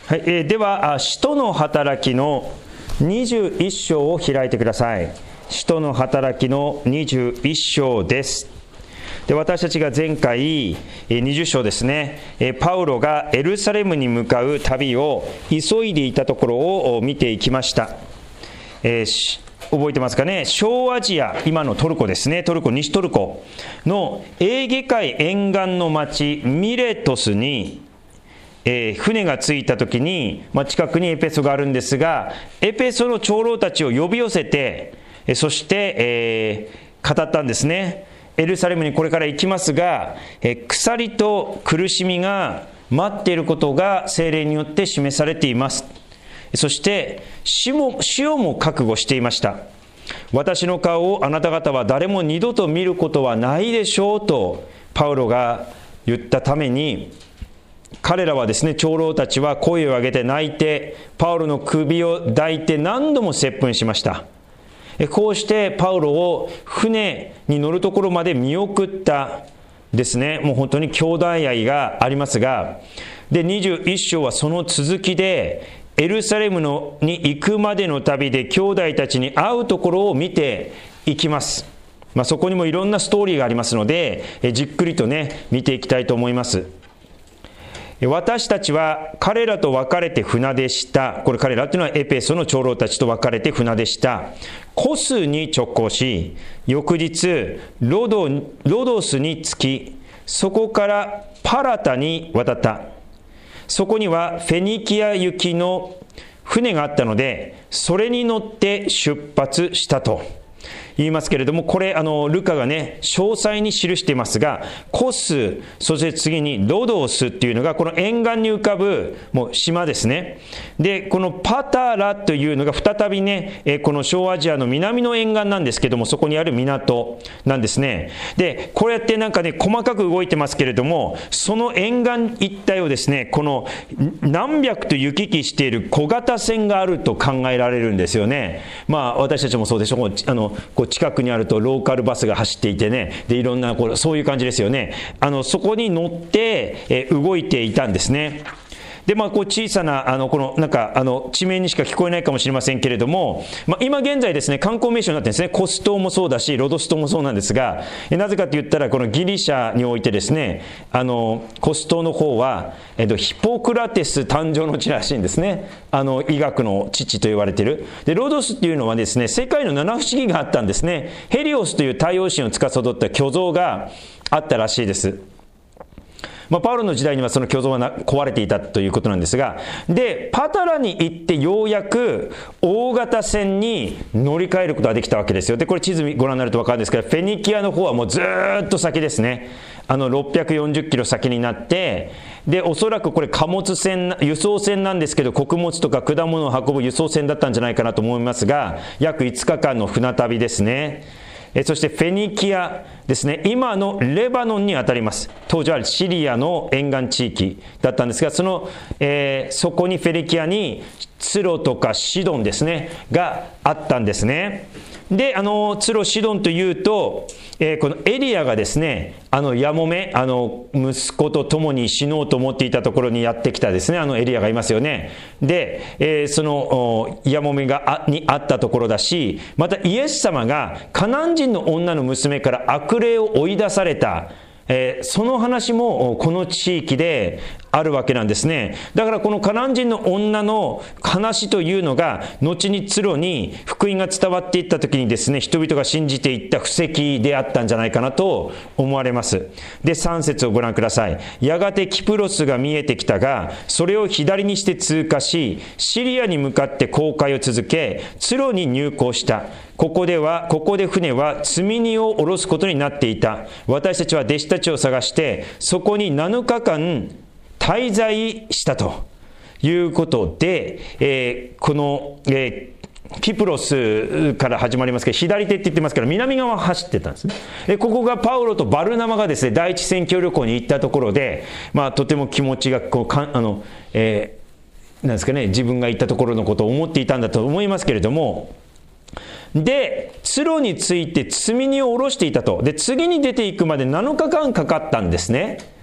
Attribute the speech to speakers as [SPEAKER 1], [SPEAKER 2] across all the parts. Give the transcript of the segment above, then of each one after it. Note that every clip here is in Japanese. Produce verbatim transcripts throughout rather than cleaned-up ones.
[SPEAKER 1] はい、えー、では使徒の働きのにじゅういっ章を開いてください。使徒の働きのにじゅういっ章です。で、私たちが前回にじゅう章ですね、パウロがエルサレムに向かう旅を急いでいたところを見ていきました。えー、覚えてますかね。小アジア、今のトルコですね、トルコ、西トルコのエーゲ海沿岸の町ミレトスにえー、船が着いた時に、まあ、近くにエペソがあるんですが、エペソの長老たちを呼び寄せて、えそして、えー、語ったんですね。エルサレムにこれから行きますが、えー、鎖と苦しみが待っていることが聖霊によって示されています。そして死も死をも覚悟していました。私の顔をあなた方は誰も二度と見ることはないでしょうとパウロが言ったために、彼らはですね、長老たちは声を上げて泣いて、パウロの首を抱いて何度も接吻しました。こうしてパウロを船に乗るところまで見送ったですね。もう本当に兄弟愛がありますが、でにじゅういっ章はその続きで、エルサレムのに行くまでの旅で兄弟たちに会うところを見ていきます。まあ、そこにもいろんなストーリーがありますので、じっくりとね見ていきたいと思います。私たちは彼らと別れて船出した。これ彼らというのはエペソの長老たちと別れて船出した。コスに直行し、翌日ロド、ロドスに着き、そこからパラタに渡った。そこにはフェニキア行きの船があったので、それに乗って出発したと言いますけれども、これあのルカがね詳細に記していますが、コス、そして次にロドスっていうのがこの沿岸に浮かぶもう島ですね。でこのパタラというのが再びね、えこの小アジアの南の沿岸なんですけども、そこにある港なんですね。でこうやってなんかね細かく動いてますけれども、その沿岸一帯をですね、この何百と行き来している小型船があると考えられるんですよね。まあ私たちもそうでしょう。あのこう近くにあるとローカルバスが走っていてね、でいろんなこうそういう感じですよね。あのそこに乗ってえ動いていたんですね。でまあ、こう小さなあのこのなんかあの地名にしか聞こえないかもしれませんけれども、まあ、今現在ですね観光名所になってるんですね。コス島もそうだしロドス島もそうなんですが、えなぜかと言ったらこのギリシャにおいてですね、あのコス島の方は、えっと、ヒポクラテス誕生の地らしいんですね。あの医学の父と言われている。でロドスっていうのはですね、世界の七不思議があったんですね。ヘリオスという太陽神を司った巨像があったらしいです。まあ、パウロの時代にはその巨像はな壊れていたということなんですが、でパタラに行ってようやく大型船に乗り換えることができたわけですよ。でこれ地図ご覧になると分かるんですけど、フェニキアの方はもうずっと先ですね。あのろっぴゃくよんじゅっキロ先になって、でおそらくこれ貨物船、輸送船なんですけど、穀物とか果物を運ぶ輸送船だったんじゃないかなと思いますが、約いつかかんの船旅ですね。えそしてフェニキアですね、今のレバノンにあたります。当時はシリアの沿岸地域だったんですが、その、えー、そこにフェニキアにツロとかシドンですねがあったんですね。であのツロシドンというと、えー、このエリアがですね、あのヤモメ、あの息子と共に死のうと思っていたところにやってきたですね、あのエリアがいますよね。で、えー、そのヤモメがあにあったところだし、またイエス様がカナン人の女の娘から悪霊を追い出された、えー、その話もこの地域であるわけなんですね。だからこのカナン人の女の話というのが後にツロに福音が伝わっていった時にですね、人々が信じていった布石であったんじゃないかなと思われます。でさん節をご覧ください。やがてキプロスが見えてきたが、それを左にして通過し、シリアに向かって航海を続け、ツロに入港した。ここでは、ここで船は積み荷を下ろすことになっていた。私たちは弟子たちを探して、そこになのかかん滞在したということで、えー、この、えー、キプロスから始まりますけど、左手って言ってますから南側を走ってたんですね。でここがパウロとバルナバがですね、第一宣教旅行に行ったところで、まあ、とても気持ちがこうかあの、えー、なんですかね、自分が行ったところのことを思っていたんだと思いますけれども、でツロについて積み荷を下ろしていたと。で次に出ていくまでなのかかんかかったんですね。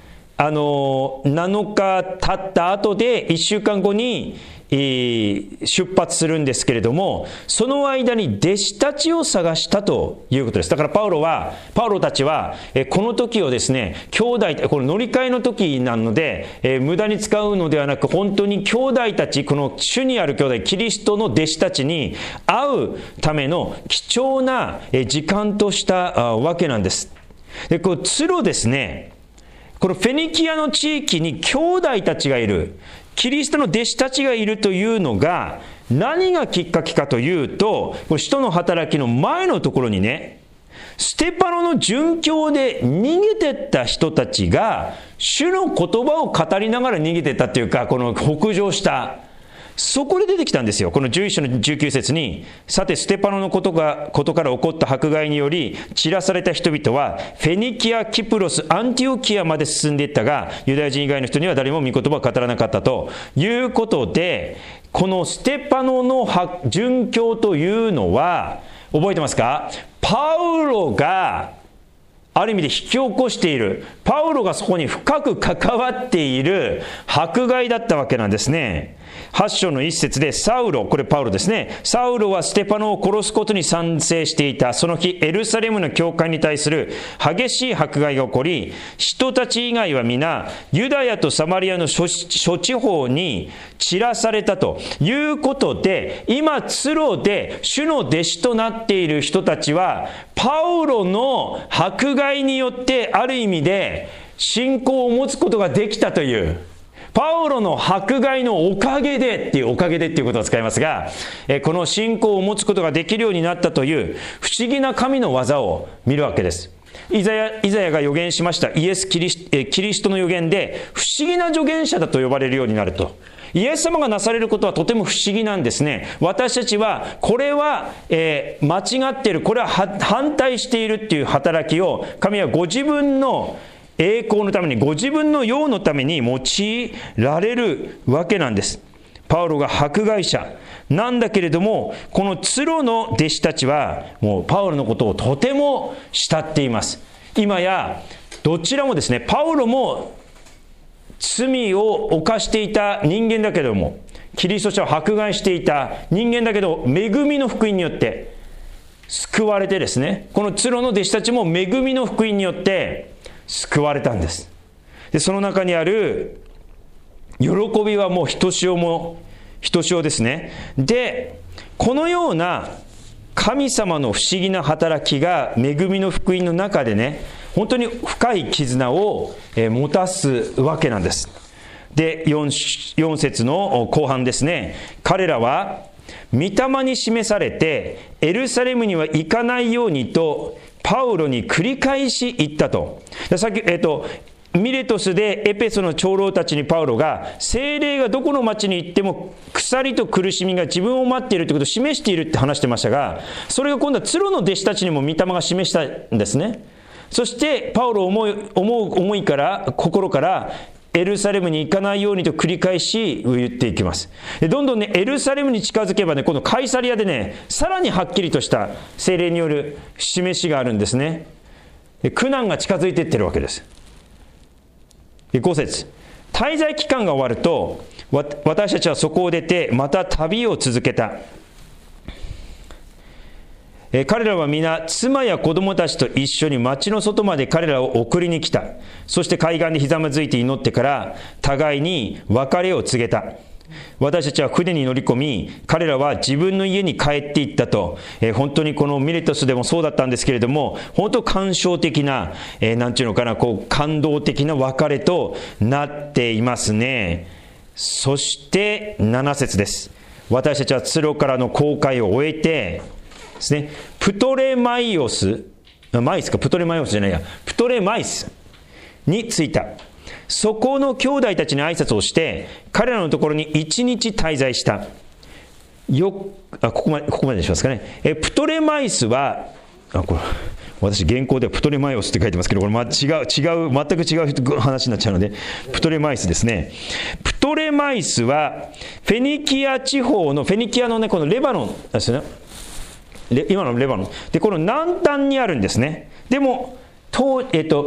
[SPEAKER 1] あのなのか経った後でいっしゅうかんごに、えー、出発するんですけれども、その間に弟子たちを探したということです。だからパウロはパウロたちは、えー、この時をですね、兄弟、この乗り換えの時なので、えー、無駄に使うのではなく、本当に兄弟たち、この主にある兄弟キリストの弟子たちに会うための貴重な時間としたわけなんです。で、こうツロですね、このフェニキアの地域に兄弟たちがいる、キリストの弟子たちがいるというのが何がきっかけかというと、これ使徒の働きの前のところにね、ステパノの殉教で逃げてった人たちが主の言葉を語りながら逃げてったというか、この北上した、そこで出てきたんですよ。このじゅういっ章のじゅうきゅう節に、さてステパノのことがことから起こった迫害により散らされた人々はフェニキア、キプロス、アンティオキアまで進んでいったが、ユダヤ人以外の人には誰も御言葉を語らなかったということで、このステパノの殉教というのは覚えてますか？パウロがある意味で引き起こしている、パウロがそこに深く関わっている迫害だったわけなんですね。はち章の一節で、サウロ、これパウロですね、サウロはステパノを殺すことに賛成していた。その日エルサレムの教会に対する激しい迫害が起こり、人たち以外は皆ユダヤとサマリアの諸地方に散らされたということで、今ツロで主の弟子となっている人たちはパウロの迫害によってある意味で信仰を持つことができたという、パウロの迫害のおかげでっていう、おかげでっていうことを使いますが、この信仰を持つことができるようになったという不思議な神の技を見るわけです。イザヤ、イザヤが予言しましたイエスキリス、キリストの予言で不思議な預言者だと呼ばれるようになると。イエス様がなされることはとても不思議なんですね。私たちはこれは、えー、間違っている、これは反対しているっていう働きを神はご自分の栄光のために、ご自分の用のために用いられるわけなんです。パウロが迫害者なんだけれども、このツロの弟子たちはもうパウロのことをとても慕っています。今やどちらもですね、パウロも罪を犯していた人間だけども、キリスト者を迫害していた人間だけど、恵みの福音によって救われてですね、このツロの弟子たちも恵みの福音によって救われたんです。で、その中にある喜びはもうひとしおもひとしおですね。で、このような神様の不思議な働きが恵みの福音の中でね、本当に深い絆を持たすわけなんです。で、 4, 4節の後半ですね、彼らは御霊に示されてエルサレムには行かないようにとパウロに繰り返し言ったと。さっき、えっと、ミレトスでエペソの長老たちにパウロが、聖霊がどこの町に行っても鎖と苦しみが自分を待っているということを示しているって話してましたが、それが今度はツロの弟子たちにも御霊が示したんですね。そしてパウロ思い、思う思いから、心からエルサレムに行かないようにと繰り返し言っていきます。で、どんどんね、エルサレムに近づけばね、今度カイサリアでね、さらにはっきりとした聖霊による示しがあるんですね。で、苦難が近づいていってるわけです。で、ご節、滞在期間が終わると、私たちはそこを出てまた旅を続けた。え彼らは皆妻や子供たちと一緒に町の外まで彼らを送りに来た。そして海岸でひざまずいて祈ってから互いに別れを告げた。私たちは船に乗り込み、彼らは自分の家に帰っていったと。えー、本当にこのミレトスでもそうだったんですけれども、本当感傷的な、えー、なんていうのかな、こう感動的な別れとなっていますね。そしてなな節です。私たちはツロからの航海を終えてですね、プトレマイオス、マイスか、プトレマイオスじゃないや、プトレマイスに着いた。そこの兄弟たちに挨拶をして、彼らのところに一日滞在した。よ、あ、ここまで、ここまでにしますかね。え、プトレマイスは、あ、これ、私原稿ではプトレマイオスって書いてますけど、これ、ま、違う、違う、全く違う話になっちゃうので、プトレマイスですね。プトレマイスは、フェニキア地方の、フェニキアのね、このレバノンですね。今のレバノンで、この南端にあるんですね。でもと、えっと、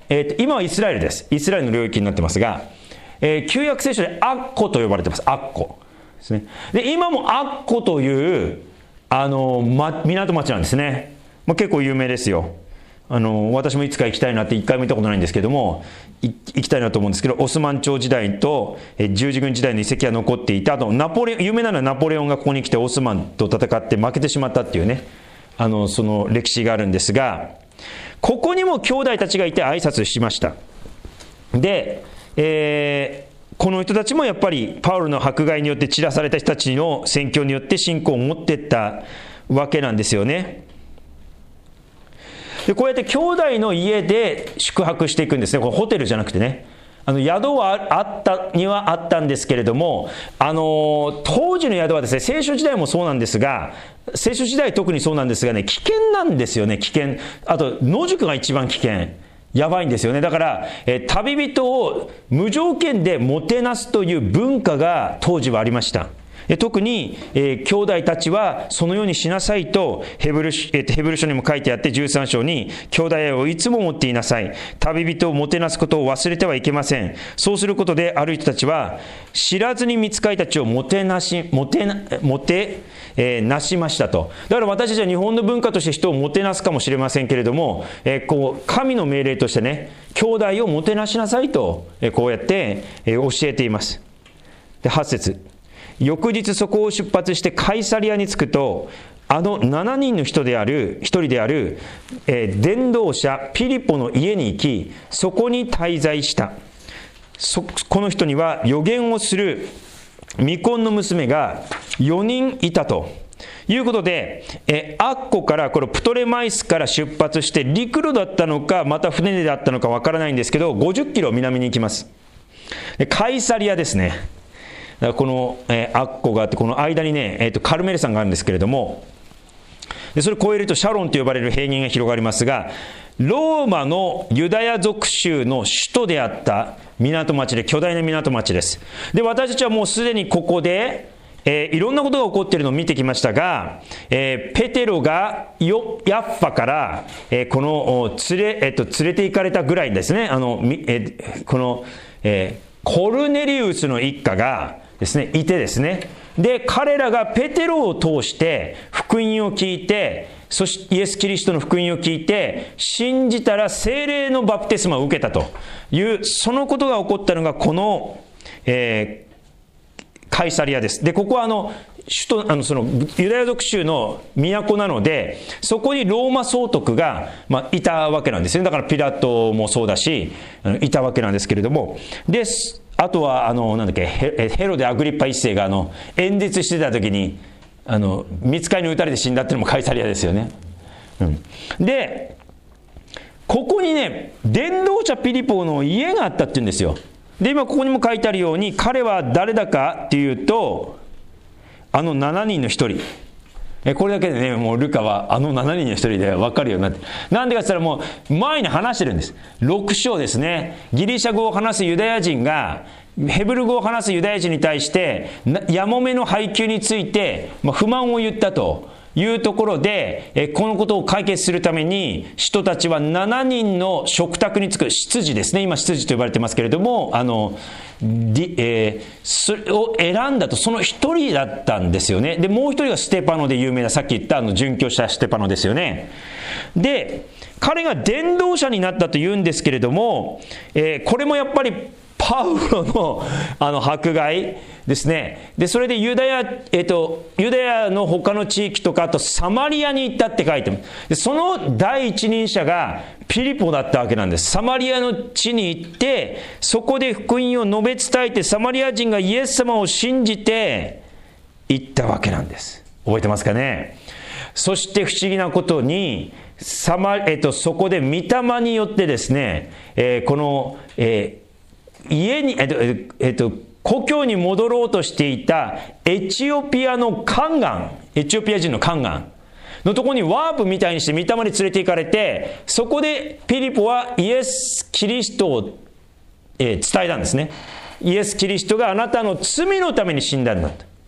[SPEAKER 1] えー、と今はイスラエルです。イスラエルの領域になってますが、えー、旧約聖書でアッコと呼ばれてます。アッコですね。で今もアッコというあの、ま、港町なんですね。まあ、結構有名ですよ。あの私もいつか行きたいなって一回も行ったことないんですけども、行きたいなと思うんですけど、オスマン朝時代とえ十字軍時代の遺跡が残っていた。あとナポレオン、有名なのはナポレオンがここに来てオスマンと戦って負けてしまったっていうね、あのその歴史があるんですが、ここにも兄弟たちがいて挨拶しました。で、えー、この人たちもやっぱりパウロの迫害によって散らされた人たちの宣教によって信仰を持っていったわけなんですよね。でこうやって兄弟の家で宿泊していくんですね。これホテルじゃなくてね、あの宿はあったにはあったんですけれども、あの当時の宿はですね、聖書時代もそうなんですが、聖書時代特にそうなんですがね、危険なんですよね。危険。あと野宿が一番危険、やばいんですよね。だから、えー、旅人を無条件でもてなすという文化が当時はありました。特に、えー、兄弟たちはそのようにしなさいとヘブル、えー、ヘブル書にも書いてあって、じゅうさん章に兄弟愛をいつも持っていなさい、旅人をもてなすことを忘れてはいけません。そうすることである人たちは知らずに御使いたちをもてなしもてなもて、えー、なしましたと。だから私たちは日本の文化として人をもてなすかもしれませんけれども、えー、こう神の命令としてね、兄弟をもてなしなさいと、えー、こうやって、えー、教えています。ではち節、翌日そこを出発してカイサリアに着くと、あのななにんの人である一人である、えー、伝道者ピリポの家に行き、そこに滞在した。そこの人には預言をする未婚の娘がよにんいたということで、えー、アッコからこれプトレマイスから出発して、陸路だったのかまた船でだったのかわからないんですけど、ごじゅっキロ南に行きます。でカイサリアですね。だからこの、えー、アッコがあって、この間にね、えー、とカルメル山があるんですけれども、でそれを越えるとシャロンと呼ばれる平原が広がりますが、ローマのユダヤ属州の首都であった港町で、巨大な港町です。で私たちはもうすでにここで、えー、いろんなことが起こっているのを見てきましたが、えー、ペテロがヨヤッファから、えー、この連れ、えー、と連れて行かれたぐらいですね。あの、えー、この、えー、コルネリウスの一家がですね、いてですね、で彼らがペテロを通して福音を聞いて、そしてイエス・キリストの福音を聞いて信じたら聖霊のバプテスマを受けたという、そのことが起こったのがこの、えー、カイサリアです。でここはあの首都、あのそのユダヤ属州の都なので、そこにローマ総督が、まあ、いたわけなんですね。だからピラトもそうだしいたわけなんですけれども、であとはあのなんだっけ、ヘヘロデ・アグリッパ一世があの演説してた時にあの御使いに撃たれて死んだっていうのもカイサリアですよね。うん、でここにね、伝道者ピリポの家があったっていうんですよ。で今ここにも書いてあるように、彼は誰だかっていうと、あのしちにんの一人。えこれだけでね、もうルカはあのしちにんの一人で分かるようになって、なんでかって言ったらもう前に話してるんです。ろく章ですね。ギリシャ語を話すユダヤ人がヘブル語を話すユダヤ人に対してやもめの配給について、まあ、不満を言ったというところで、えこのことを解決するために人たちはしちにんの食卓につく執事ですね。今執事と呼ばれてますけれども、あのえー、それを選んだと、その一人だったんですよね。でもう一人がステパノで有名な、さっき言ったあの殉教したステパノですよね。で彼が伝道者になったというんですけれども、えー、これもやっぱりパウロのあの迫害ですね。でそれでユダヤ、えっと、ユダヤの他の地域とか、あとサマリアに行ったって書いてます。でその第一人者がピリポだったわけなんです。サマリアの地に行って、そこで福音を述べ伝えて、サマリア人がイエス様を信じて行ったわけなんです。覚えてますかね。そして不思議なことにサマ、えっと、そこで御霊によってですね、えー、この、えー家に、えっと、えっと、故郷に戻ろうとしていたエチオピアのカンガン、エチオピア人のカンガンのところにワープみたいにして御霊に連れて行かれて、そこでピリポはイエス・キリストを、えー、伝えたんですね。イエス・キリストがあなたの罪のために死んだんだと。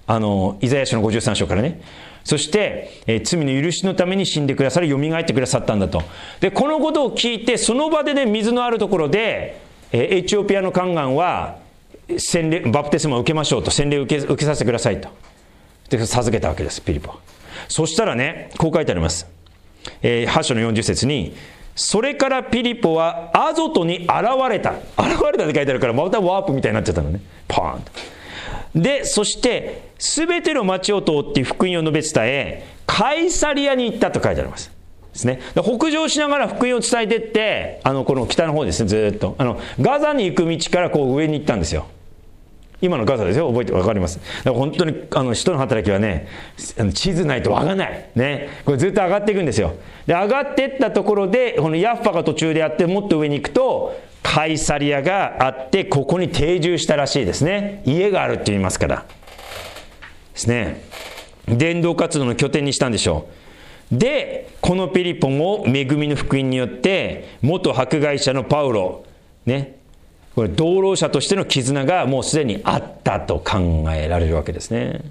[SPEAKER 1] あのイザヤ書のごじゅうさん章からね。そして、えー、罪の許しのために死んでくださり、蘇ってくださったんだと。でこのことを聞いて、その場でね、水のあるところで、えー、エチオピアの宦官は洗礼バプテスマを受けましょうと、洗礼を受け、受けさせてくださいと。で授けたわけです、ピリポ。そしたらね、こう書いてあります、えー、はち章のよんじゅう節に、それからピリポはアゾトに現れた。現れたって書いてあるから、またワープみたいになっちゃったのね。パーンと。で、そして、すべての町を通って福音を述べ伝え、カイサリアに行ったと書いてあります。ですね。北上しながら福音を伝えていって、あの、この北の方ですね、ずーっと。あの、ガザに行く道からこう上に行ったんですよ。今のガザですよ。覚えてわかります。だから本当に、あの、使徒の働きはね、地図ないとわかんない。ね。これずっと上がっていくんですよ。で、上がっていったところで、このヤッファが途中であって、もっと上に行くと、カイサリアがあって、ここに定住したらしいですね。家があるって言いますから。ですね。伝道活動の拠点にしたんでしょう。で、このピリポも恵みの福音によって、元迫害者のパウロ、ね。これ同労者としての絆がもうすでにあったと考えられるわけですね。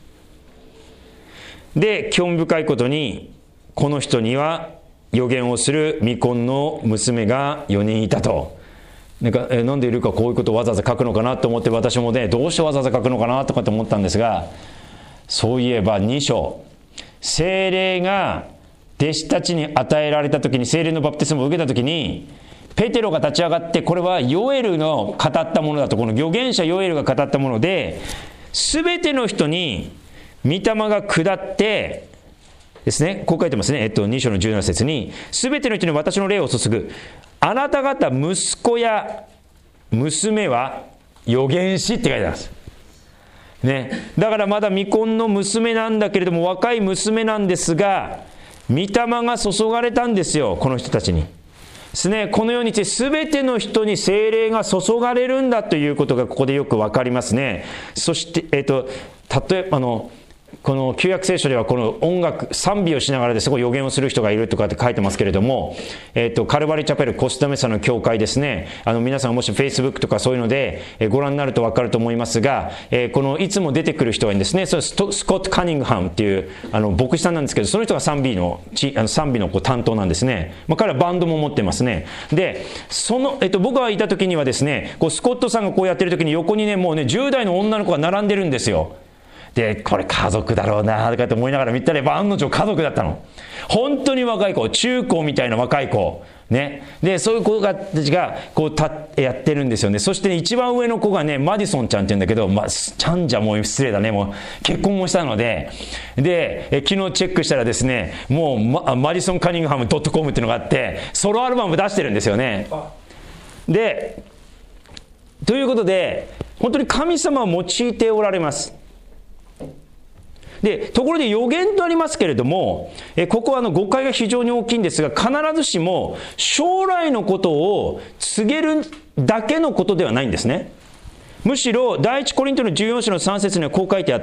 [SPEAKER 1] で、興味深いことに、この人には預言をする未婚の娘がよにんいたと。なんか、え、なんでいるかこういうことをわざわざ書くのかなと思って、私もね、どうしてわざわざ書くのかなとかって思ったんですが、そういえばに章、聖霊が弟子たちに与えられた時に、聖霊のバプテスマを受けた時に、ペテロが立ち上がって、これはヨエルの語ったものだと、この預言者ヨエルが語ったもので、すべての人に御霊が下ってですね、こう書いてますね、えっと、に章のじゅうなな節に、すべての人に私の霊を注ぐ。あなた方息子や娘は預言しって書いてあります。ね。だからまだ未婚の娘なんだけれども、若い娘なんですが、御霊が注がれたんですよ、この人たちに。ですね、このようにして全ての人に聖霊が注がれるんだということがここでよくわかりますね。そして、えっと、例えばあのこの旧約聖書ではこの音楽賛美をしながらですごい予言をする人がいるとかって書いてますけれども、えっとカルバリーチャペルコスタメサの教会ですね。あの皆さんもし Facebook とかそういうのでご覧になると分かると思いますが、えー、このいつも出てくる人がいるんですね。それスコット・カニングハムっていうあの牧師さんなんですけど、その人が賛美のちあの賛美のこう担当なんですね。まあ、彼はバンドも持ってますね。で、そのえっと僕がいた時にはですね、こうスコットさんがこうやってる時に横にねもうねじゅう代の女の子が並んでるんですよ。で、これ家族だろうなとかって思いながら見たら、案の定家族だったの。本当に若い子、中高みたいな若い子。ね。で、そういう子たちが、こう、た、やってるんですよね。そして、ね、一番上の子がね、マディソンちゃんって言うんだけど、まあ、ちゃんじゃもう失礼だね。もう、結婚もしたので、で、え昨日チェックしたらですね、もう、ま、マディソンカニングハム .com っていうのがあって、ソロアルバム出してるんですよね。で、ということで、本当に神様を用いておられます。で、ところで予言とありますけれども、えここはあの誤解が非常に大きいんですが、必ずしも将来のことを告げるだけのことではないんですね。むしろ第一コリントのじゅうよん章のさん節にはこう書いてあって、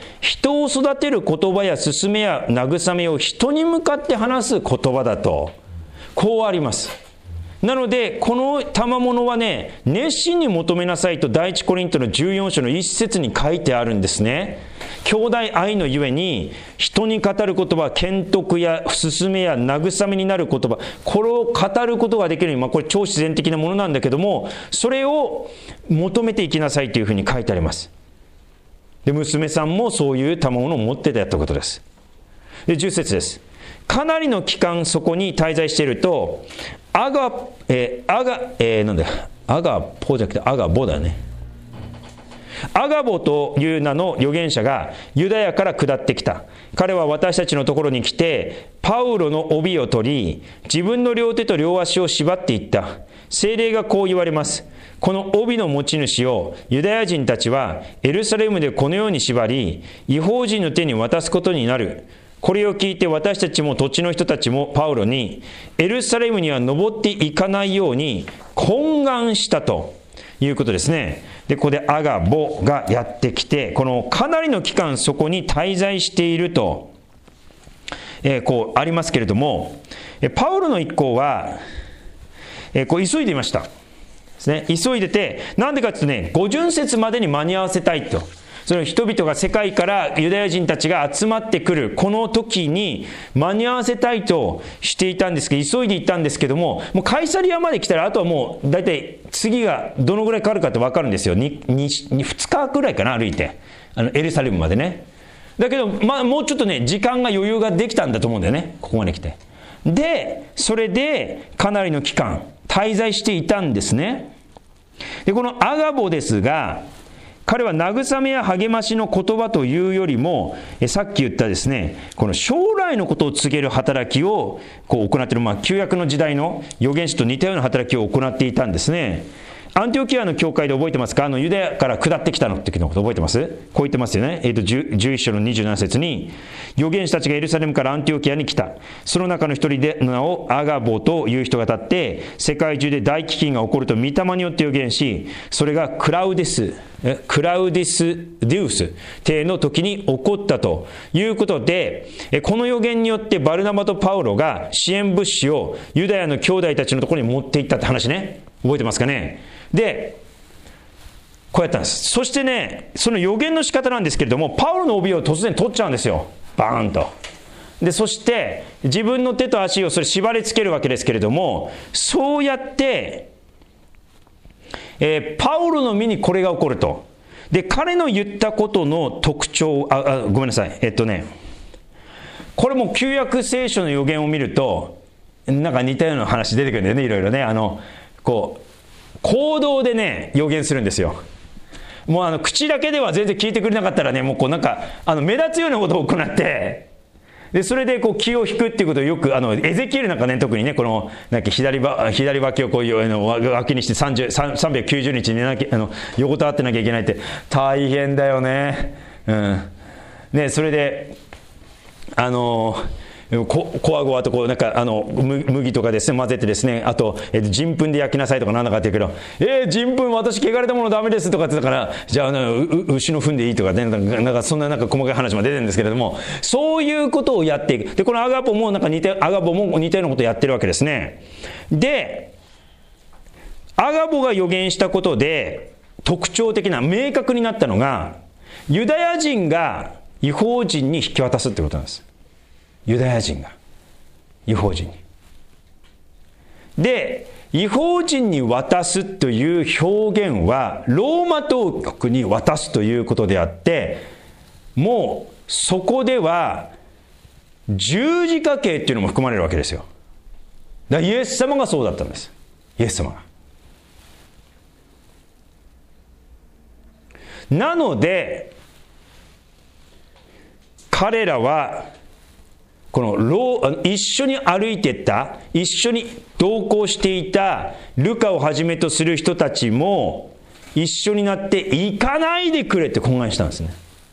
[SPEAKER 1] 人を育てる言葉や勧めや慰めを人に向かって話す言葉だと、こうあります。なのでこの賜物はね、熱心に求めなさいと第一コリントのじゅうよん章のいち節に書いてあるんですね。兄弟愛のゆえに人に語る言葉、剣徳や勧めや慰めになる言葉、これを語ることができるように、まあ、これ超自然的なものなんだけども、それを求めていきなさいというふうに書いてあります。で、娘さんもそういう賜物を持ってたということです。で、じゅう節です。かなりの期間そこに滞在していると、アガ、えー、アガ、えー、なんだよ、アガポじゃなくてアガボだね。アガボという名の預言者がユダヤから下ってきた。彼は私たちのところに来て、パウロの帯を取り、自分の両手と両足を縛っていった。聖霊がこう言われます。この帯の持ち主をユダヤ人たちはエルサレムでこのように縛り、異邦人の手に渡すことになる。これを聞いて私たちも土地の人たちもパウロに、エルサレムには登っていかないように懇願したということですね。で、ここでアガボがやってきて、このかなりの期間そこに滞在していると、えー、こうありますけれども、パウロの一行は、えー、こう急いでいました。ですね。急いでて、なんでかっていうとね、五巡節までに間に合わせたいと。 その人々が世界からユダヤ人たちが集まってくるこの時に間に合わせたいとしていたんですけど、急いでいったんですけども、もうカイサリアまで来たらあとはもう大体次がどのぐらいかかるかって分かるんですよ。 に, にふつかぐらいかな、歩いてあのエルサレムまでね。だけど、まあ、もうちょっとね時間が余裕ができたんだと思うんだよね、ここまで来て。でそれでかなりの期間滞在していたんですね。でこのアガボですが、彼は慰めや励ましの言葉というよりも、えさっき言ったですね、この将来のことを告げる働きをこう行っている、まあ、旧約の時代の預言者と似たような働きを行っていたんですね。アンティオキアの教会で覚えてますか？あのユダヤから下ってきたのってのこと覚えてます？こう言ってますよね。えっとじゅういっ章のにじゅうなな節に、預言者たちがエルサレムからアンティオキアに来た。その中の一人での名をアガボという人が立って、世界中で大飢饉が起こると御霊によって預言し、それがクラウディスクラウディスデュース帝の時に起こったということで、この預言によってバルナバとパウロが支援物資をユダヤの兄弟たちのところに持っていったって話ね、覚えてますかね。でこうやったんです。そしてね、その預言の仕方なんですけれども、パウロの帯を突然取っちゃうんですよ、バーンと。でそして自分の手と足をそれ縛り付けるわけですけれども、そうやってえー、パウロの身にこれが起こると。で彼の言ったことの特徴、ああごめんなさい、えっとねこれも旧約聖書の預言を見るとなんか似たような話出てくるんだよね、いろいろね。あのこう行動でね預言するんですよ。もうあの口だけでは全然聞いてくれなかったらね、もうこうなんかあの目立つようなことを行って、でそれでこう気を引くっていうことをよくあのエゼキエルなんかね、特にねこのなんか 左, ば左脇をこういうあの脇にしてさんびゃくきゅうじゅうにち寝なきゃあの横たわってなきゃいけないって大変だよね。うんね、それであのここわごわとこうなんかあの麦とかですね混ぜてですね、あとえ人糞で焼きなさいとかなんだかって言うけど、えー、人糞私汚れたものダメですとかって言ったから、じゃあう牛の糞でいいとかね、なんかそんななんか細かい話も出てるんですけれども、そういうことをやっていく。でこのアガボもなんか似てアガボも似たようなことをやってるわけですね。でアガボが予言したことで特徴的な明確になったのが、ユダヤ人が異邦人に引き渡すってことなんです。ユダヤ人が異邦人に。で異邦人に渡すという表現はローマ当局に渡すということであって、もうそこでは十字架刑っていうのも含まれるわけですよ。だからイエス様がそうだったんです。イエス様が。なので彼らはこのロ一緒に歩いていった一緒に同行していたルカをはじめとする人たちも一緒になって行かないでくれって懇願したんですね。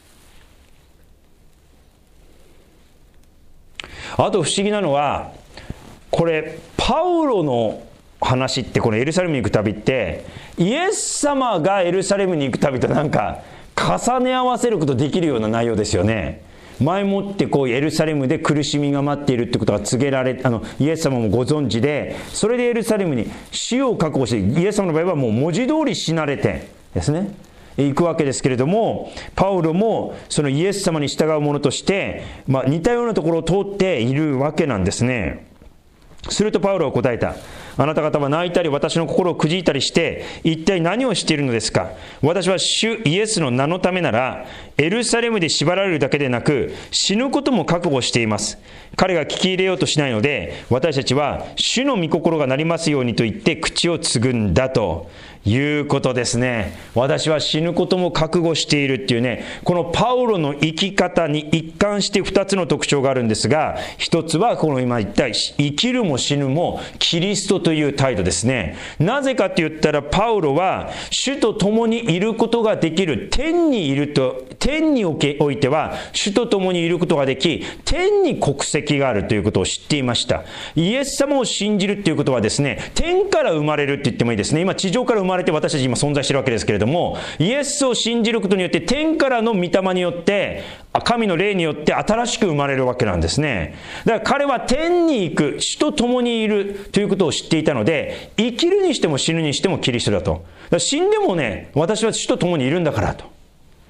[SPEAKER 1] あと不思議なのは、これパウロの話ってこのエルサレムに行く旅ってイエス様がエルサレムに行く旅となんか重ね合わせることできるような内容ですよね。前もってこうエルサレムで苦しみが待っているってことが告げられ、あのイエス様もご存知で、それでエルサレムに死を覚悟して、イエス様の場合はもう文字通り死なれてですね行くわけですけれども、パウロもそのイエス様に従う者として、まあ、似たようなところを通っているわけなんですね。するとパウロは答えた。あなた方は泣いたり私の心をくじいたりして一体何をしているのですか。私は主イエスの名のためならエルサレムで縛られるだけでなく死ぬことも覚悟しています。彼が聞き入れようとしないので、私たちは主の御心がなりますようにと言って口を継ぐんだということですね。私は死ぬことも覚悟しているっていうね、このパウロの生き方に一貫して二つの特徴があるんですが、一つはこの今言った生きるも死ぬもキリストという態度ですね。なぜかと言ったら、パウロは主と共にいることができる、天にいると、天においては主と共にいることができ、天に国籍があるということを知っていました。イエス様を信じるということはですね、天から生まれるって言ってもいいですね。今地上から生まれて私たち今存在しているわけですけれども、イエスを信じることによって天からの御霊によって神の霊によって新しく生まれるわけなんですね。だから彼は天に行く、主と共にいるということを知っていたので、生きるにしても死ぬにしてもキリストだと。だから死んでもね、私は主と共にいるんだからと。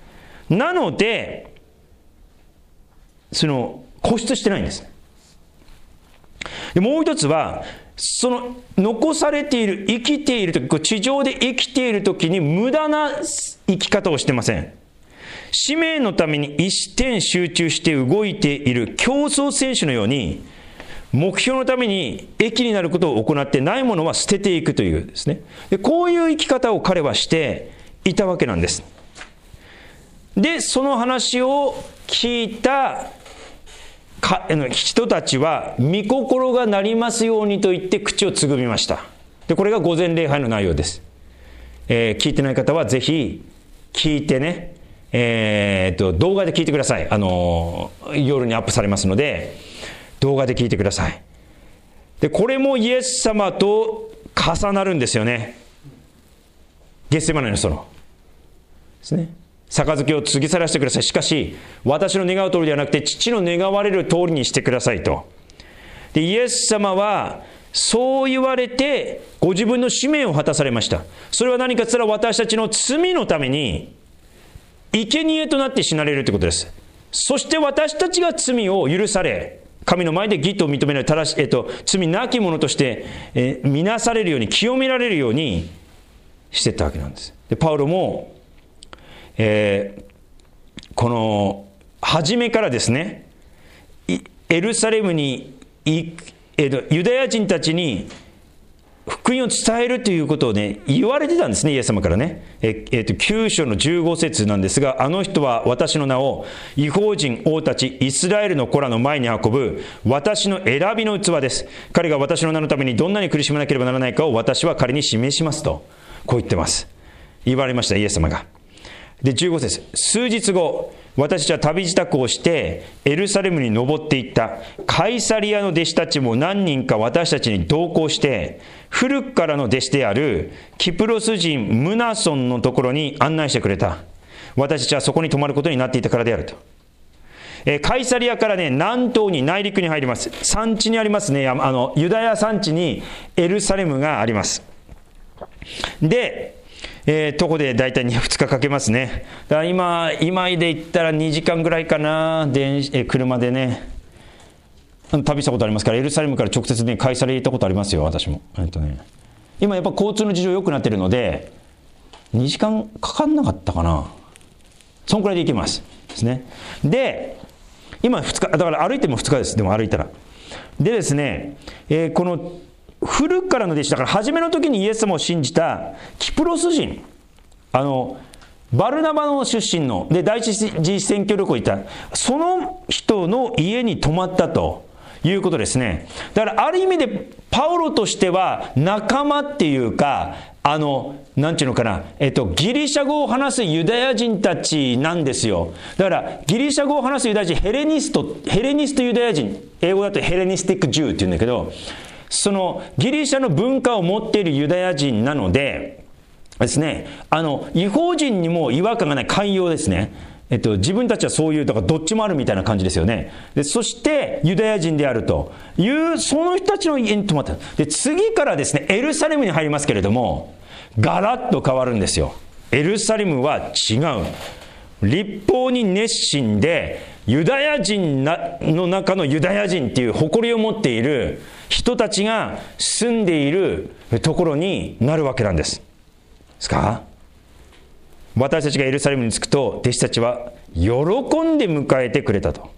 [SPEAKER 1] なのでその固執してないんです。でもう一つは、その残されている、生きているとき、地上で生きているときに無駄な生き方をしてません。使命のために一点集中して動いている競争選手のように、目標のために益になることを行ってないものは捨てていくというですね。でこういう生き方を彼はしていたわけなんです。でその話を聞いた人たちは、御心がなりますようにと言って口をつぐみました。でこれが御前礼拝の内容です。えー、聞いてない方はぜひ聞いてね、えー、っと動画で聞いてください。あのー、夜にアップされますので動画で聞いてください。でこれもイエス様と重なるんですよね。ゲッセマネの園ですね。杯を継ぎ去らせてください。しかし私の願う通りではなくて父の願われる通りにしてくださいと。でイエス様はそう言われてご自分の使命を果たされました。それは何かと言ったら、私たちの罪のために生贄となって死なれるということです。そして私たちが罪を許され、神の前で義と認められ、正し、えっと、罪なき者として、えー、見なされるように、清められるようにしていったわけなんです。でパウロもえー、この初めからですね、エルサレムに、えー、ユダヤ人たちに福音を伝えるということをね言われてたんですね、イエス様からね。ええー、ときゅう章のじゅうご節なんですが、あの人は私の名を異邦人王たちイスラエルの子らの前に運ぶ私の選びの器です。彼が私の名のためにどんなに苦しまなければならないかを私は彼に示しますと、こう言ってます。言われました、イエス様が。でじゅうご節、数日後私たちは旅支度をしてエルサレムに登っていった。カイサリアの弟子たちも何人か私たちに同行して、古くからの弟子であるキプロス人ムナソンのところに案内してくれた。私たちはそこに泊まることになっていたからであると。えー、カイサリアからね南東に内陸に入ります。山地にありますね。あのユダヤ山地にエルサレムがあります。でえー、徒歩でだいたいふつかかけますね。だから今、今で言ったらにじかんぐらいかな、電えー、車でね、旅したことありますから、エルサレムから直接ね、カイサリア行ったことありますよ、私も。えっとね、今やっぱ交通の事情良くなってるので、にじかんかかんなかったかな。そんくらいで行けます。ですね。で、今ふつか、だから歩いてもふつかです、でも歩いたら。でですね、えー、この、古くからの弟子だから、初めの時にイエス様を信じたキプロス人、あのバルナバの出身ので第一次選挙旅行に行ったその人の家に泊まったということですね。だからある意味でパウロとしては仲間っていうか、あのなんていうのかな、えっとギリシャ語を話すユダヤ人たちなんですよ。だからギリシャ語を話すユダヤ人、ヘレニストヘレニストユダヤ人、英語だとヘレニスティックジューっていうんだけど、そのギリシャの文化を持っているユダヤ人なのでですね、あの異邦人にも違和感がない寛容ですね。えっと、自分たちはそういう、だからどっちもあるみたいな感じですよね。でそしてユダヤ人であるというその人たちの家に泊まった。で次からですねエルサレムに入りますけれども、ガラッと変わるんですよ。エルサレムは違う。立法に熱心でユダヤ人の中のユダヤ人っていう誇りを持っている人たちが住んでいるところになるわけなんです。ですか？私たちがエルサレムに着くと弟子たちは喜んで迎えてくれたと。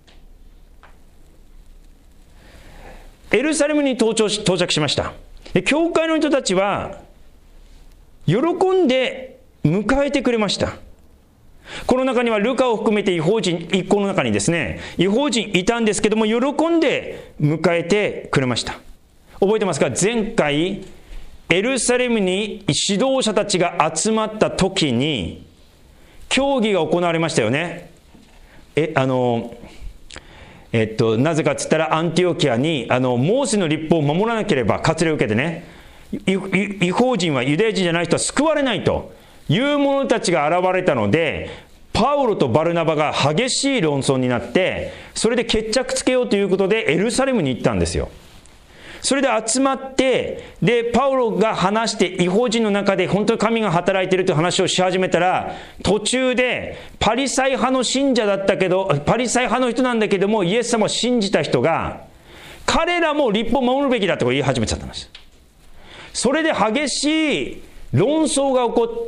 [SPEAKER 1] エルサレムに到着し、到着しました。で教会の人たちは喜んで迎えてくれました。この中にはルカを含めて異邦人一行の中にですね、異邦人いたんですけども、喜んで迎えてくれました。覚えてますか？前回エルサレムに指導者たちが集まった時に協議が行われましたよね。えあのえっとなぜかっつったら、アンティオキアにあのモーセの律法を守らなければ割礼を受けてね、異邦人はユダヤ人じゃない人は救われないという者たちが現れたので、パウロとバルナバが激しい論争になって、それで決着つけようということでエルサレムに行ったんですよ。 それで集まって、で、パウロが話して、異邦人の中で本当に神が働いているという話をし始めたら、途中でパリサイ派の信者だったけど、パリサイ派の人なんだけども、イエス様を信じた人が、彼らも律法を守るべきだと言い始めちゃったんです。それで激しい論争が起こって、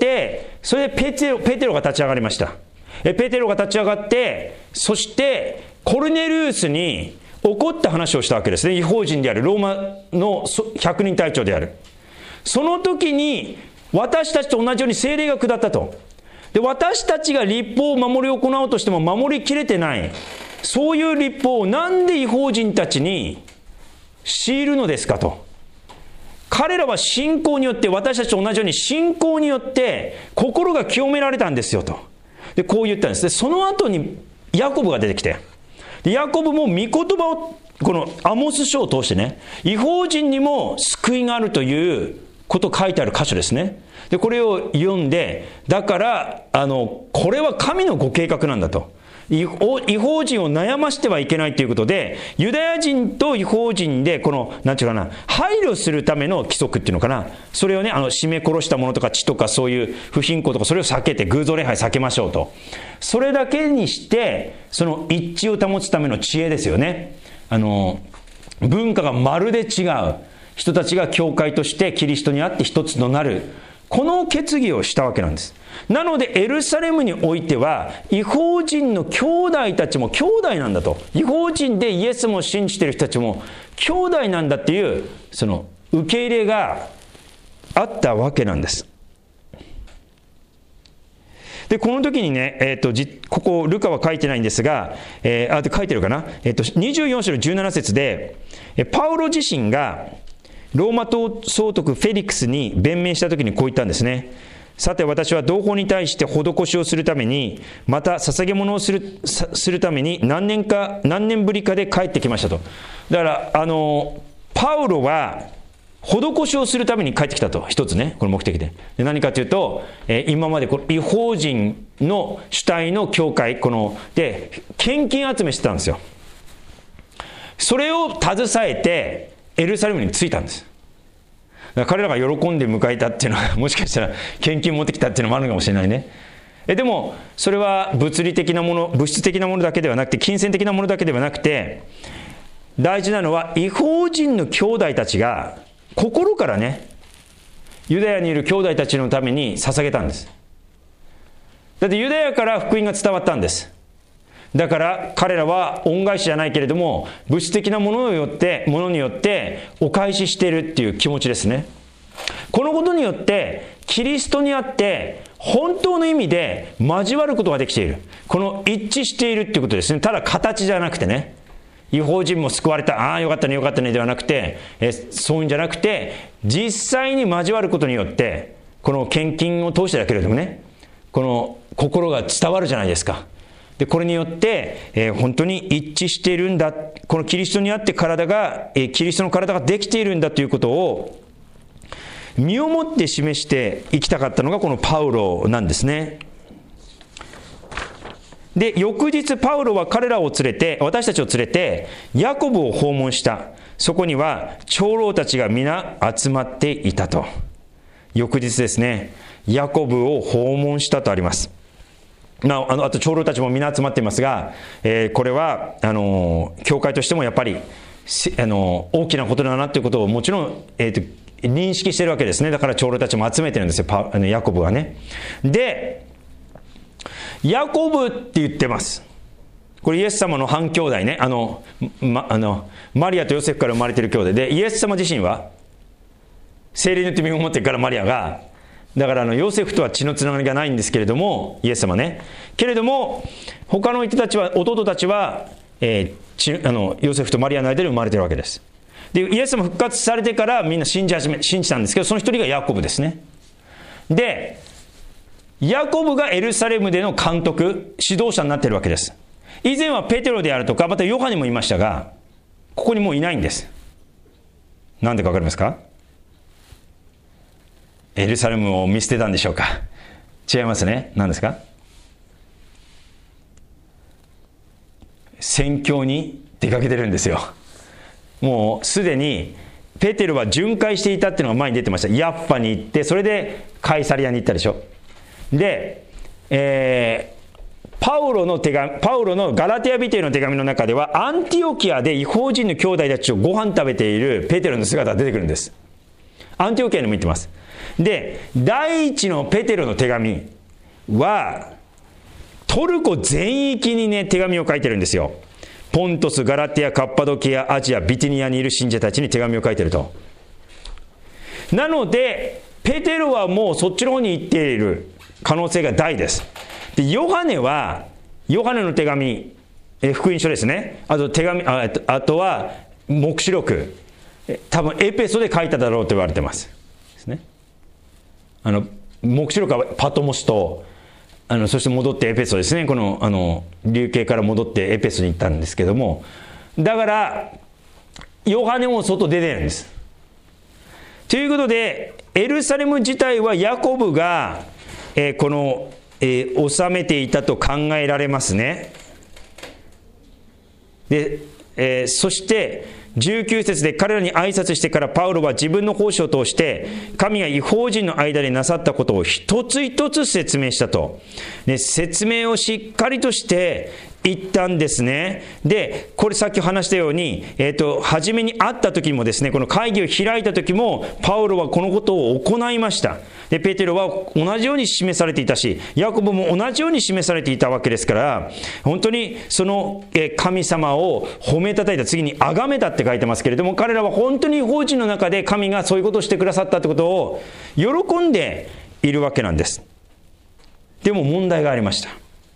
[SPEAKER 1] それでペテロ、ペテロが立ち上がりました。ペテロが立ち上がって、そしてコルネリウスに怒った話をしたわけですね。異邦人であるローマの百人隊長である。その時に私たちと同じように聖霊が下ったと。で、私たちが律法を守り行おうとしても守りきれてない。そういう律法をなんで異邦人たちに強いるのですかと。彼らは信仰によって、私たちと同じように信仰によって心が清められたんですよと。で、こう言ったんです。で、その後にヤコブが出てきて、でヤコブも御言葉を、このアモス書を通してね、異邦人にも救いがあるということを書いてある箇所ですね。で、これを読んで、だから、あの、これは神のご計画なんだと。異邦人を悩ましてはいけないということで、ユダヤ人と異邦人で、この、なんていうかな、配慮するための規則っていうのかな。それをね、あの、締め殺したものとか血とかそういう不貧困とか、それを避けて、偶像礼拝避けましょうと。それだけにして、その一致を保つための知恵ですよね。あの、文化がまるで違う人たちが教会としてキリストにあって一つとなる。この決議をしたわけなんです。なのでエルサレムにおいては異邦人の兄弟たちも兄弟なんだと。異邦人でイエスも信じている人たちも兄弟なんだっていうその受け入れがあったわけなんです。で、この時にね、えっと、ここルカは書いてないんですが、えー、あ、書いてるかな。えっと、にじゅうよん章のじゅうなな節で、パウロ自身がローマ統総督フェリクスに弁明した時にこう言ったんですね。さて私は同胞に対して施しをするために、また捧げ物をする、するために何年か、何年ぶりかで帰ってきましたと。だから、あの、パウロは、施しをするために帰ってきたと。一つね、この目的で。で、何かというと、えー、今までこの異邦人の主体の教会、この、で、献金集めしてたんですよ。それを携えて、エルサレムに着いたんです。だから彼らが喜んで迎えたっていうのはもしかしたら献金持ってきたっていうのもあるかもしれないね。えでもそれは物理的なもの、物質的なものだけではなくて、金銭的なものだけではなくて、大事なのは異邦人の兄弟たちが心からね、ユダヤにいる兄弟たちのために捧げたんです。だってユダヤから福音が伝わったんです。だから彼らは恩返しじゃないけれども、物質的なものによって、ものによってお返ししているっていう気持ちですね。このことによって、キリストにあって、本当の意味で交わることができている。この一致しているっていうことですね。ただ形じゃなくてね。異邦人も救われた。ああ、よかったね、よかったね、ではなくて、えそういうんじゃなくて、実際に交わることによって、この献金を通してだけれどもね、この心が伝わるじゃないですか。で、これによって、えー、本当に一致しているんだ。このキリストにあって体が、えー、キリストの体ができているんだということを身をもって示していきたかったのがこのパウロなんですね。で、翌日パウロは彼らを連れて、私たちを連れて、ヤコブを訪問した。そこには長老たちが皆集まっていたと。翌日ですね、ヤコブを訪問したとあります。まあ、あのあと長老たちも皆集まっていますが、えー、これはあの教会としてもやっぱりあの大きなことだなということをもちろん、えー、と認識しているわけですね。だから長老たちも集めてるんですよ、パあのヤコブはね。で、ヤコブって言ってます。これイエス様の半兄弟ね、あの、ま、あのマリアとヨセフから生まれている兄弟で、イエス様自身は聖霊によって身を持っているから、マリアがだからあのヨセフとは血のつながりがないんですけれども、イエス様ね。けれども他の人たちは、弟たちは、えー、ちあのヨセフとマリアの間で生まれているわけです。で、イエス様復活されてからみんな信じ始め信じたんですけど、その一人がヤコブですね。で、ヤコブがエルサレムでの監督、指導者になっているわけです。以前はペテロであるとか、またヨハネもいましたが、ここにもういないんです。なんでかわかりますか？エルサレムを見捨てたんでしょうか？違いますね。何ですか？宣教に出かけてるんですよ。もうすでにペテロは巡回していたっていうのが前に出てました。ヤッファに行って、それでカイサリアに行ったでしょ。で、えーパウロの手紙、パウロのガラテヤ人への手紙の中では、アンティオキアで異邦人の兄弟たちとご飯食べているペテロの姿が出てくるんです。アンティオキアにも行ってます。で、第一のペテロの手紙は、トルコ全域にね、手紙を書いてるんですよ。ポントス、ガラテヤ、カッパドキア、アジア、ビティニアにいる信者たちに手紙を書いてると。なので、ペテロはもうそっちの方に行っている可能性が大です。でヨハネは、ヨハネの手紙、え福音書ですね。あと手紙、あ、あとは黙示録、多分エペソで書いただろうと言われてます。ですね。あの黙示録はパトモスと、あのそして戻ってエペソですね。このあの流刑から戻ってエペソに行ったんですけども、だからヨハネも外出てるんです。ということで、エルサレム自体はヤコブが、えー、このえー、治めていたと考えられますね。で、えー、そしてじゅうきゅう節で彼らに挨拶してからパウロは自分の奉仕を通して神が異邦人の間でなさったことを一つ一つ説明したと。で、説明をしっかりとして言ったんですね。で、これさっき話したように、えっと、初めに会った時もですね、この会議を開いた時もパウロはこのことを行いました。で、ペテロは同じように示されていたし、ヤコブも同じように示されていたわけですから、本当にその神様を褒めたたいた、次に崇めたって書いてますけれども、彼らは本当に異邦人の中で神がそういうことをしてくださったってことを喜んでいるわけなんです。でも問題がありました。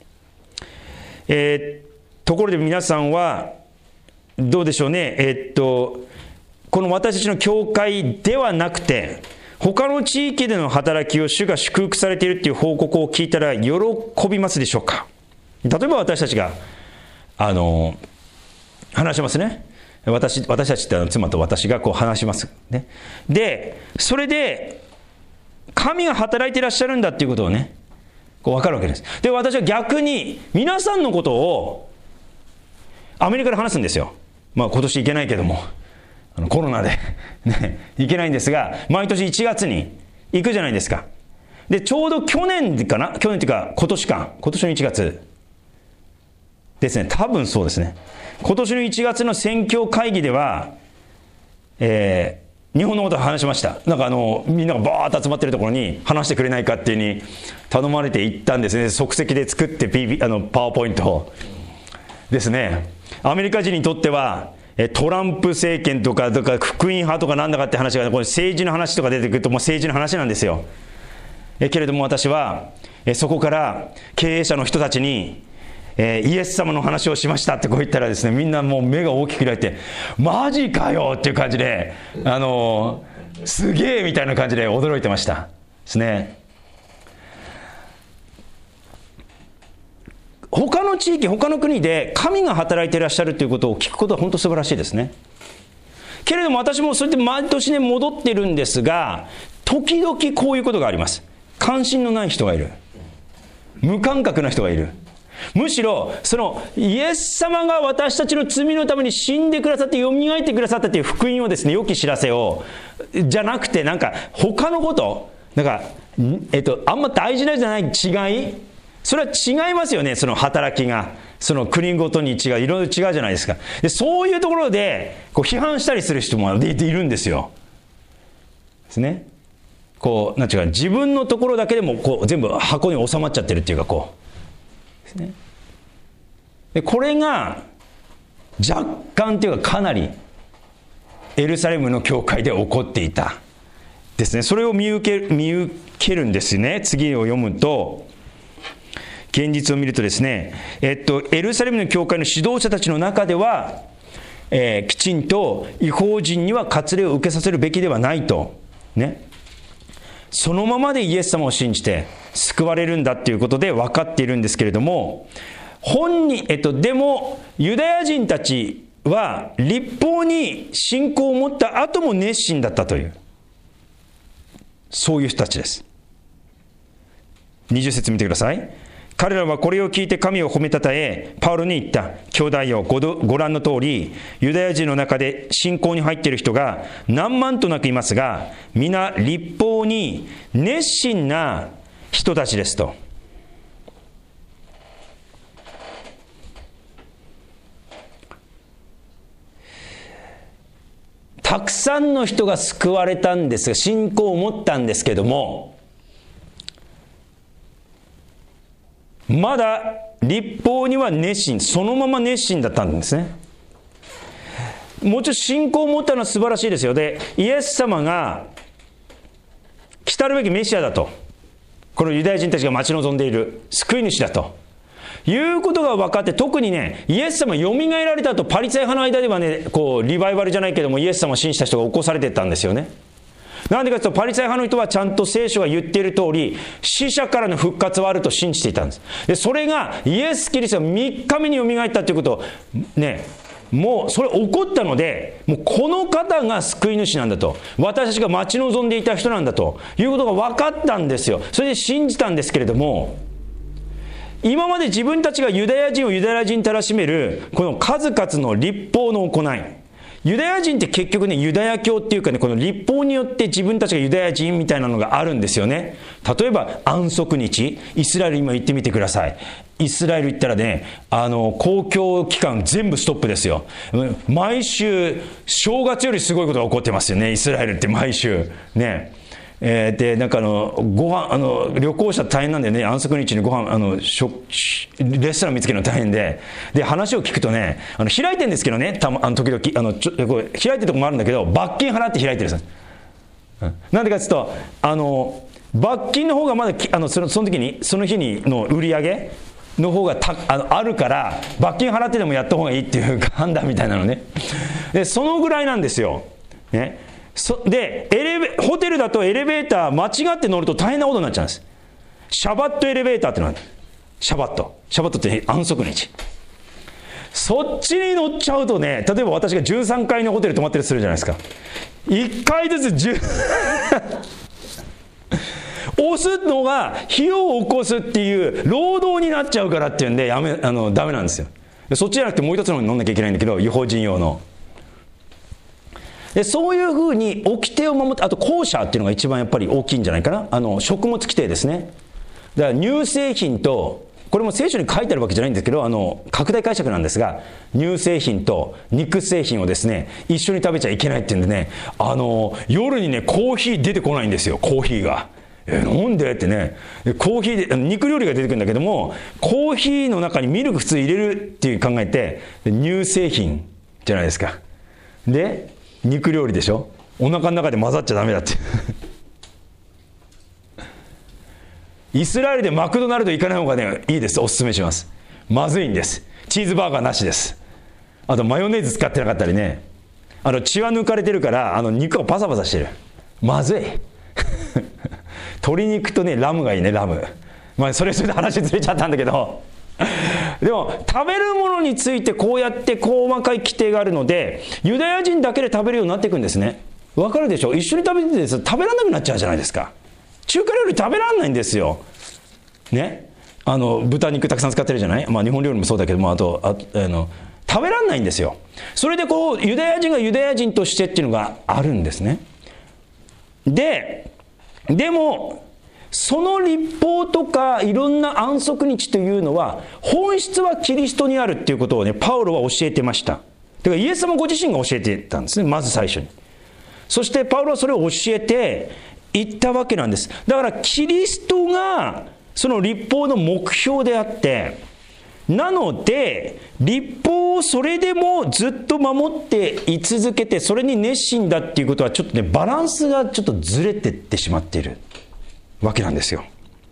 [SPEAKER 1] えー、ところで皆さんはどうでしょうね。えー、っとこの私たちの教会ではなくて他の地域での働きを主が祝福されているっていう報告を聞いたら喜びますでしょうか。例えば私たちがあの話しますね。私, 私たちって妻と私がこう話しますね。でそれで神が働いていらっしゃるんだっていうことをねこう分かるわけです。で私は逆に皆さんのことをアメリカで話すんですよ。まあ今年行けないけどもあのコロナで、ね、行けないんですが、毎年いちがつに行くじゃないですか。でちょうど去年かな、去年というか今年か、今年のいちがつですね、多分そうですね。今年のいちがつの宣教会議では、えー、日本のことを話しました。なんかあのみんながバーッと集まってるところに話してくれないかっていうふうに頼まれて行ったんですね。即席で作って ピービー あのパワーポイントをですね。アメリカ人にとってはトランプ政権とか、とか福音派とかなんだかって話が、これ政治の話とか出てくるともう政治の話なんですよ。えけれども私はえそこから経営者の人たちにえー、イエス様の話をしましたってこう言ったらですね、みんなもう目が大きく開いてマジかよっていう感じで、あのー、すげえみたいな感じで驚いてましたですね。他の地域、他の国で神が働いていらっしゃるということを聞くことは本当素晴らしいですね。けれども私もそれで毎年ね戻ってるんですが、時々こういうことがあります。関心のない人がいる、無感覚な人がいる。むしろそのイエス様が私たちの罪のために死んでくださってよみがえってくださったという福音をですね、良き知らせをじゃなくて、なんか他のことなんか、えっと、あんま大事なじゃない違い、それは違いますよね。その働きがその国ごとに違う、いろいろ違うじゃないですか。でそういうところでこう批判したりする人もいるんですよ。ですね。こうなんていうか、自分のところだけでもこう全部箱に収まっちゃってるっていうか、こうですね。でこれが若干というかかなりエルサレムの教会で起こっていたですね。それを見受け、見受けるんですね。次を読むと現実を見るとですね、えっと、エルサレムの教会の指導者たちの中では、えー、きちんと異邦人には割礼を受けさせるべきではないとね、そのままでイエス様を信じて救われるんだっていうことで分かっているんですけれども、本人、えっと、でもユダヤ人たちは律法に信仰を持った後も熱心だったという、そういう人たちです。にじゅう節見てください。 彼らはこれを聞いて神を褒めたたえ、パウロに言った。兄弟よ、ご, ご覧の通り、ユダヤ人の中で信仰に入っている人が何万となくいますが、皆律法に熱心な人たちですと。たくさんの人が救われたんですが、信仰を持ったんですけども、まだ律法には熱心、そのまま熱心だったんですね。もちろん信仰を持ったのは素晴らしいですよ。で、イエス様が来たるべきメシアだと、このユダヤ人たちが待ち望んでいる救い主だということが分かって、特にね、イエス様よみがえられた後、パリサイ派の間ではね、こうリバイバルじゃないけども、イエス様を信じた人が起こされていったんですよね。なんでかというと、パリサイ派の人はちゃんと聖書が言っている通り、死者からの復活はあると信じていたんです。で、それがイエス・キリストがみっかめによみがえったということをね、もうそれ起こったので、もうこの方が救い主なんだと、私たちが待ち望んでいた人なんだということが分かったんですよ。それで信じたんですけれども、今まで自分たちがユダヤ人をユダヤ人たらしめるこの数々の律法の行い、ユダヤ人って結局ね、ユダヤ教っていうかね、この律法によって自分たちがユダヤ人みたいなのがあるんですよね。例えば安息日、イスラエル今行ってみてください。イスラエル行ったらね、あの公共機関全部ストップですよ。毎週正月よりすごいことが起こってますよね、イスラエルって毎週ね。えー、でなんかあのご飯あの旅行者大変なんでね、安息日にご飯あのしょレストラン見つけるの大変で、で話を聞くとね、あの開いてるんですけどね、たあの時々あのちょこう開いてるとこもあるんだけど、罰金払って開いてるんです、うん、なんでかっていうと、あの罰金の方がまだあのそのその時にその日にの売り上げの方がた あ, のあるから、罰金払ってでもやった方がいいっていう判断みたいなのね。でそのぐらいなんですよ、ね。そでエレベホテルだとエレベーター間違って乗ると大変なことになっちゃうんです。シャバットエレベーターってのがある。シャバットシャバットって安息日、そっちに乗っちゃうとね、例えば私がじゅうさんがいのホテル泊まってるとするじゃないですか。いっかいずつじゅう押すのが費用を起こすっていう労働になっちゃうからっていうんでやめあのダメなんですよ。そっちじゃなくてもう一つのに乗んなきゃいけないんだけど、違法人用ので、そういうふうに掟を守って、あとコーシャーっていうのが一番やっぱり大きいんじゃないかな。あの食物規定ですね。だから乳製品と、これも聖書に書いてあるわけじゃないんですけど、あの拡大解釈なんですが、乳製品と肉製品をですね一緒に食べちゃいけないっていうんでね、あの夜にねコーヒー出てこないんですよ、コーヒーが。えなんでってね、コーヒーで肉料理が出てくるんだけども、コーヒーの中にミルク普通入れるっていう考えて、乳製品じゃないですか。で肉料理でしょ、お腹の中で混ざっちゃダメだってイスラエルでマクドナルド行かない方がねいいです。おすすめします。まずいんです。チーズバーガーなしです。あとマヨネーズ使ってなかったりね、あの血は抜かれてるからあの肉がパサパサしてる、まずい鶏肉とねラムがいいね、ラム。まあそれそれで話ずれちゃったんだけどでも食べるものについてこうやって細かい規定があるので、ユダヤ人だけで食べるようになっていくんですね。わかるでしょ。一緒に食べててです食べられなくなっちゃうじゃないですか。中華料理食べられないんですよね。あの豚肉たくさん使ってるじゃない。まあ日本料理もそうだけども、あと あ, あの食べられないんですよ。それでこうユダヤ人がユダヤ人としてっていうのがあるんですね。ででもその律法とかいろんな安息日というのは本質はキリストにあるっていうことをね、パウロは教えてました。だからイエス様ご自身が教えてたんですね、まず最初に。そしてパウロはそれを教えていったわけなんです。だからキリストがその律法の目標であって、なので律法をそれでもずっと守ってい続けて、それに熱心だっていうことはちょっとねバランスがちょっとずれてってしまっているわけなんですよ。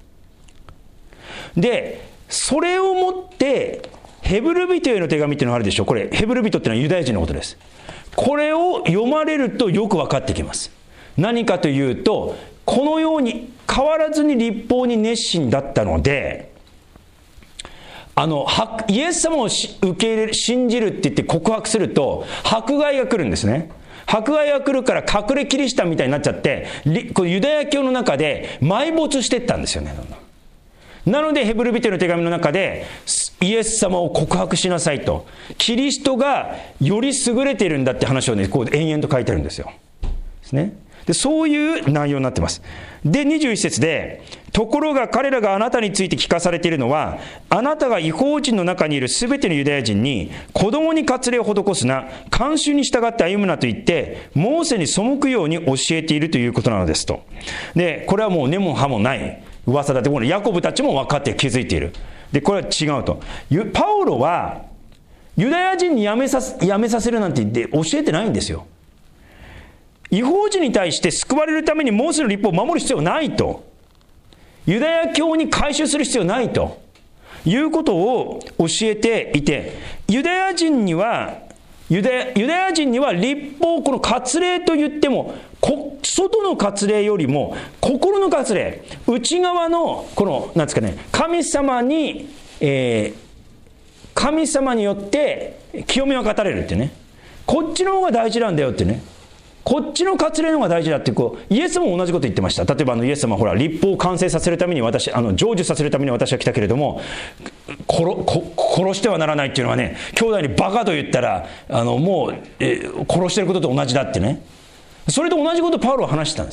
[SPEAKER 1] でそれをもってヘブル人への手紙っていうのがあるでしょ。これヘブル人っていうのはユダヤ人のことです。これを読まれるとよく分かってきます。何かというと、このように変わらずに律法に熱心だったので、あのイエス様を受け入れる、信じるって言って告白すると迫害が来るんですね。迫害が来るから隠れキリシタンみたいになっちゃって、このユダヤ教の中で埋没していったんですよね。 なのでヘブル人への手紙の中でイエス様を告白しなさいと、キリストがより優れているんだって話をね、こう延々と書いてるんですよ。ですね。でそういう内容になってます。でにじゅういち節で、ところが彼らがあなたについて聞かされているのは、あなたが異邦人の中にいるすべてのユダヤ人に子供に割礼を施すな、慣習に従って歩むなと言ってモーセに背くように教えているということなのですと。でこれはもう根も葉もない噂だって、このヤコブたちも分かって気づいている。でこれは違うと。パウロはユダヤ人にやめさせ、やめさせるなんて言って教えてないんですよ。異邦人に対して救われるためにモーセの律法を守る必要ないと、ユダヤ教に改宗する必要ないということを教えていて、ユダヤ人にはユダヤ、ユダヤ人には律法、この割礼と言ってもこ外の割礼よりも心の割礼、内側のこのなんですかね、神様に、えー、神様によって清めが語れるってね、こっちの方が大事なんだよってね、こっちの割礼の方が大事だって、こうイエスも同じこと言ってました。例えばあのイエス様はほら、律法を完成させるために私、あの成就させるために私は来たけれども、殺, 殺してはならないっていうのはね、兄弟にバカと言ったらあのもう、え殺してることと同じだってね、それと同じことをパウロは話してたんです。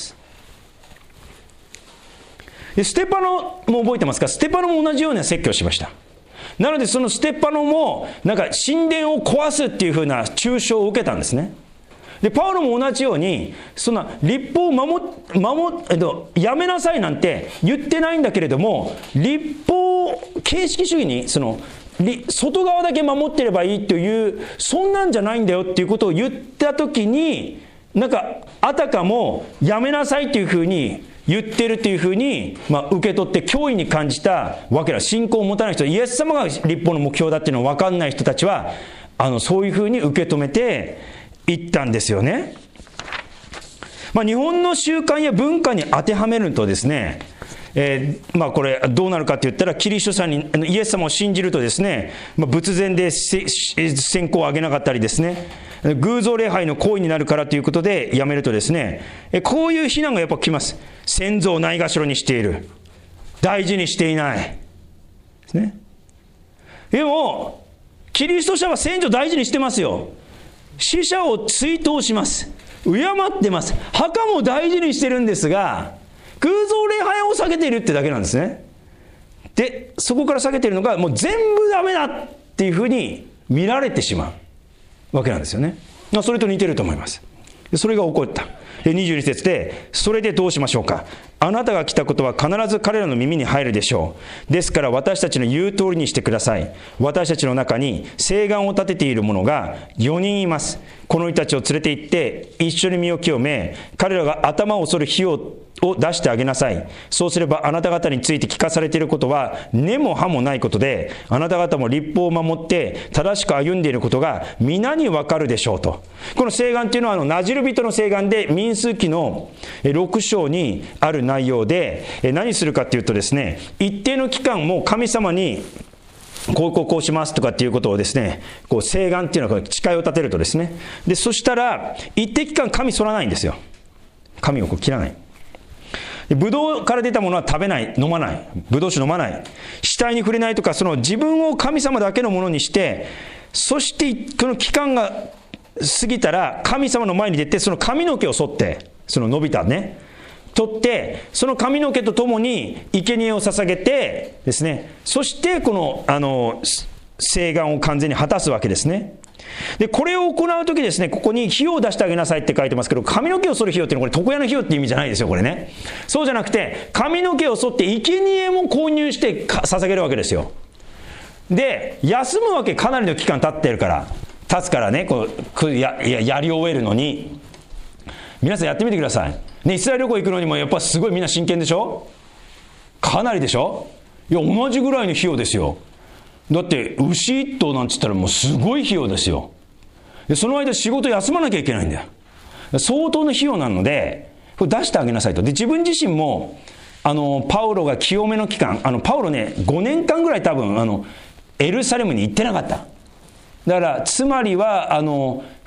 [SPEAKER 1] でステパノも覚えてますか？ステパノも同じような説教をしました。なのでそのステパノもなんか神殿を壊すっていうふうな中傷を受けたんですね。でパウロも同じように、そんな律法を守守えっとやめなさいなんて言ってないんだけれども、律法形式主義にその外側だけ守ってればいいという、そんなんじゃないんだよっていうことを言ったときに、なんかあたかもやめなさいというふうに言ってるというふうに、まあ、受け取って脅威に感じたわけだ。信仰を持たない人、イエス様が律法の目標だっていうのを分かんない人たちは、あのそういうふうに受け止めて言ったんですよね。まあ、日本の習慣や文化に当てはめるとですね、えー、まあこれどうなるかといったら、キリストさんにイエス様を信じるとですね、まあ、仏前で線香をあげなかったりですね、偶像礼拝の行為になるからということでやめるとですね、こういう非難がやっぱ来ます。先祖をないがしろにしている、大事にしていないですね。でもキリスト者は先祖大事にしてますよ。死者を追悼します、敬ってます、墓も大事にしてるんですが、偶像礼拝を避けているってだけなんですね。でそこから避けているのが、もう全部ダメだっていうふうに見られてしまうわけなんですよね。それと似てると思います。それが起こった。にじゅうに節で、それでどうしましょうか。あなたが来たことは必ず彼らの耳に入るでしょう。ですから私たちの言う通りにしてください。私たちの中に誓願を立てている者がよにんいます。この人たちを連れて行って一緒に身を清め、彼らが頭を剃る費用を出してあげなさい。そうすればあなた方について聞かされていることは根も葉もないことで、あなた方も律法を守って正しく歩んでいることが皆にわかるでしょうと。この誓願っていうのは、あのナジル人の誓願で、民数記のろく章にある内容で、何するかっていうとですね、一定の期間も神様にこうこうこうしますとかっていうことをですね、こう誓願っていうのは誓いを立てるとですね、でそしたら一定期間神剃らないんですよ。神をこう切らない。ブドウから出たものは食べない、飲まない、ブドウ酒飲まない、死体に触れないとか、その自分を神様だけのものにして、そしてこの期間が過ぎたら神様の前に出て、その髪の毛を剃って、その伸びたね取って、その髪の毛とともに生贄を捧げてですね、そしてこのあの誓願を完全に果たすわけですね。でこれを行うときですね、ここに費用を出してあげなさいって書いてますけど、髪の毛を剃る費用っていうのはこれ床屋の費用って意味じゃないですよ、これね。そうじゃなくて、髪の毛を剃って生贄も購入して捧げるわけですよ。で休むわけ、かなりの期間経ってるから経つからね、こう や, や, やり終えるのに。皆さんやってみてください、ね、イスラエル旅行行くのにもやっぱすごいみんな真剣でしょ。かなりでしょ。いや同じぐらいの費用ですよ。だって牛一頭なんて言ったらもうすごい費用ですよ。でその間仕事休まなきゃいけないんだよ。相当の費用なのでこれ出してあげなさいと。で自分自身もあのパウロが清めの期間、あのパウロねごねんかんぐらい多分あのエルサレムに行ってなかった。だからつまりはあの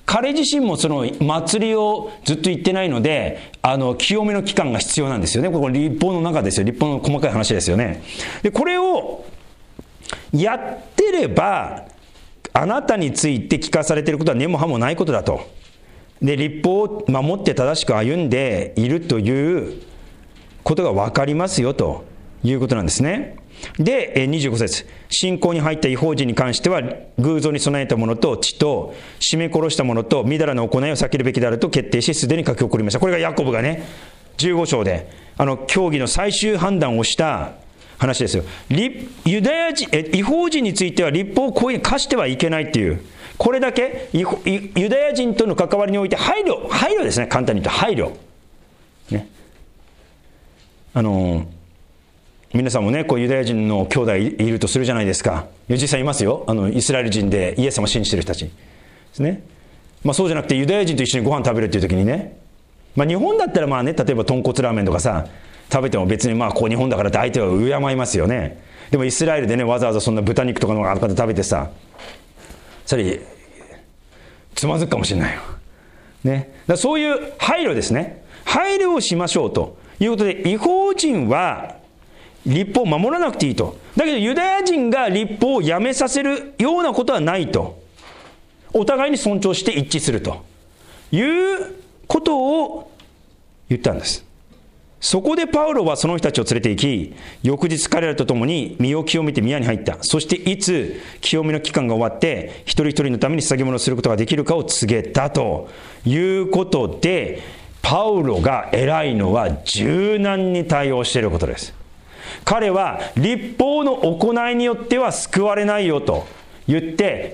[SPEAKER 1] 彼自身もその祭りをずっと行ってないので、あの清めの期間が必要なんですよね。これ律法の中ですよ。律法の細かい話ですよね。でこれをやってれば、あなたについて聞かされていることは根も葉もないことだと。で律法を守って正しく歩んでいるということが分かりますよということなんですね。でにじゅうご節、信仰に入った異邦人に関しては偶像に備えたものと血と絞め殺したものとみだらな行いを避けるべきであると決定し、すでに書き起こりました。これがヤコブがねじゅうご章であの教義の最終判断をした話ですよ。ユダヤ人、え異邦人については律法をこういう課してはいけないっていう、これだけユダヤ人との関わりにおいて配慮配慮ですね。簡単に言うと配慮ね。あの皆さんもね、こうユダヤ人の兄弟いるとするじゃないですか。実際いますよ。あのイスラエル人でイエス様を信じている人たちですね。まあそうじゃなくてユダヤ人と一緒にご飯食べるっていう時にね、まあ日本だったらまあね、例えば豚骨ラーメンとかさ食べても別にまあこう日本だからって相手は敬いますよね。でもイスラエルでね、わざわざそんな豚肉とかのある方食べてさ、それつまずくかもしれないよね。だからそういう配慮ですね。配慮をしましょうということで、異邦人は律法を守らなくていいと。だけどユダヤ人が律法をやめさせるようなことはないと。お互いに尊重して一致するということを言ったんです。そこでパウロはその人たちを連れて行き、翌日彼らと共に身を清めて宮に入った。そしていつ清めの期間が終わって一人一人のために捧げ物をすることができるかを告げたということで、パウロが偉いのは柔軟に対応していることです。彼は律法の行いによっては救われないよと言って、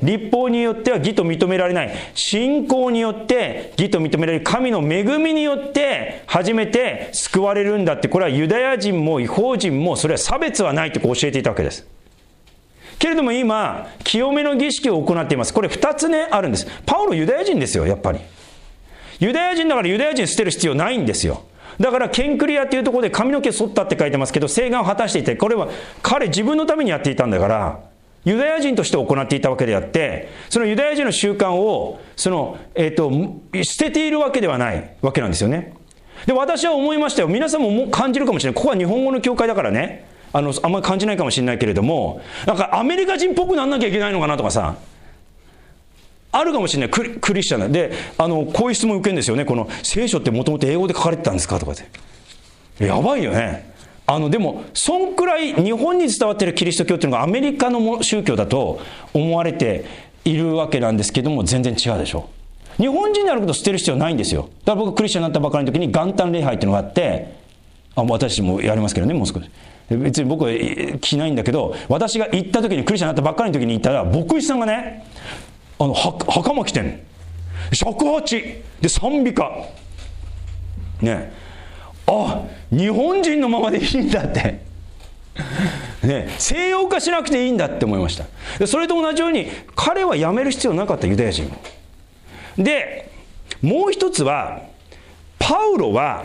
[SPEAKER 1] 律法によっては義と認められない、信仰によって義と認められる神の恵みによって初めて救われるんだって、これはユダヤ人も異邦人もそれは差別はないと教えていたわけです。けれども今清めの儀式を行っています。これふたつねあるんです。パウロユダヤ人ですよ。やっぱりユダヤ人だからユダヤ人捨てる必要ないんですよ。だからケンクリアというところで髪の毛剃ったって書いてますけど、誓願を果たしていて、これは彼自分のためにやっていたんだから、ユダヤ人として行っていたわけであって、そのユダヤ人の習慣をその、えー、と捨てているわけではないわけなんですよね。で私は思いましたよ。皆さんも感じるかもしれない。ここは日本語の教会だからね、あのあんまり感じないかもしれないけれども、なんかアメリカ人っぽくなんなきゃいけないのかなとかさ、あるかもしれない。ク リ, クリスチャンであのこういう質問を受けるんですよね。この聖書ってもともと英語で書かれてたんですかとかってやばいよね。あのでもそんくらい日本に伝わっているキリスト教っていうのがアメリカの宗教だと思われているわけなんですけども、全然違うでしょ。日本人であることを捨てる必要ないんですよ。だから僕クリスチャンになったばかりの時に元旦礼拝っていうのがあって、あ私もやりますけどね、もう少し別に僕は着ないんだけど、私が行った時にクリスチャンになったばっかりの時に行ったら牧師さんがね、あのは袴着てん尺八で賛美歌ね、あ日本人のままでいいんだってね、西洋化しなくていいんだって思いました。でそれと同じように彼は辞める必要なかった、ユダヤ人も。でもう一つはパウロは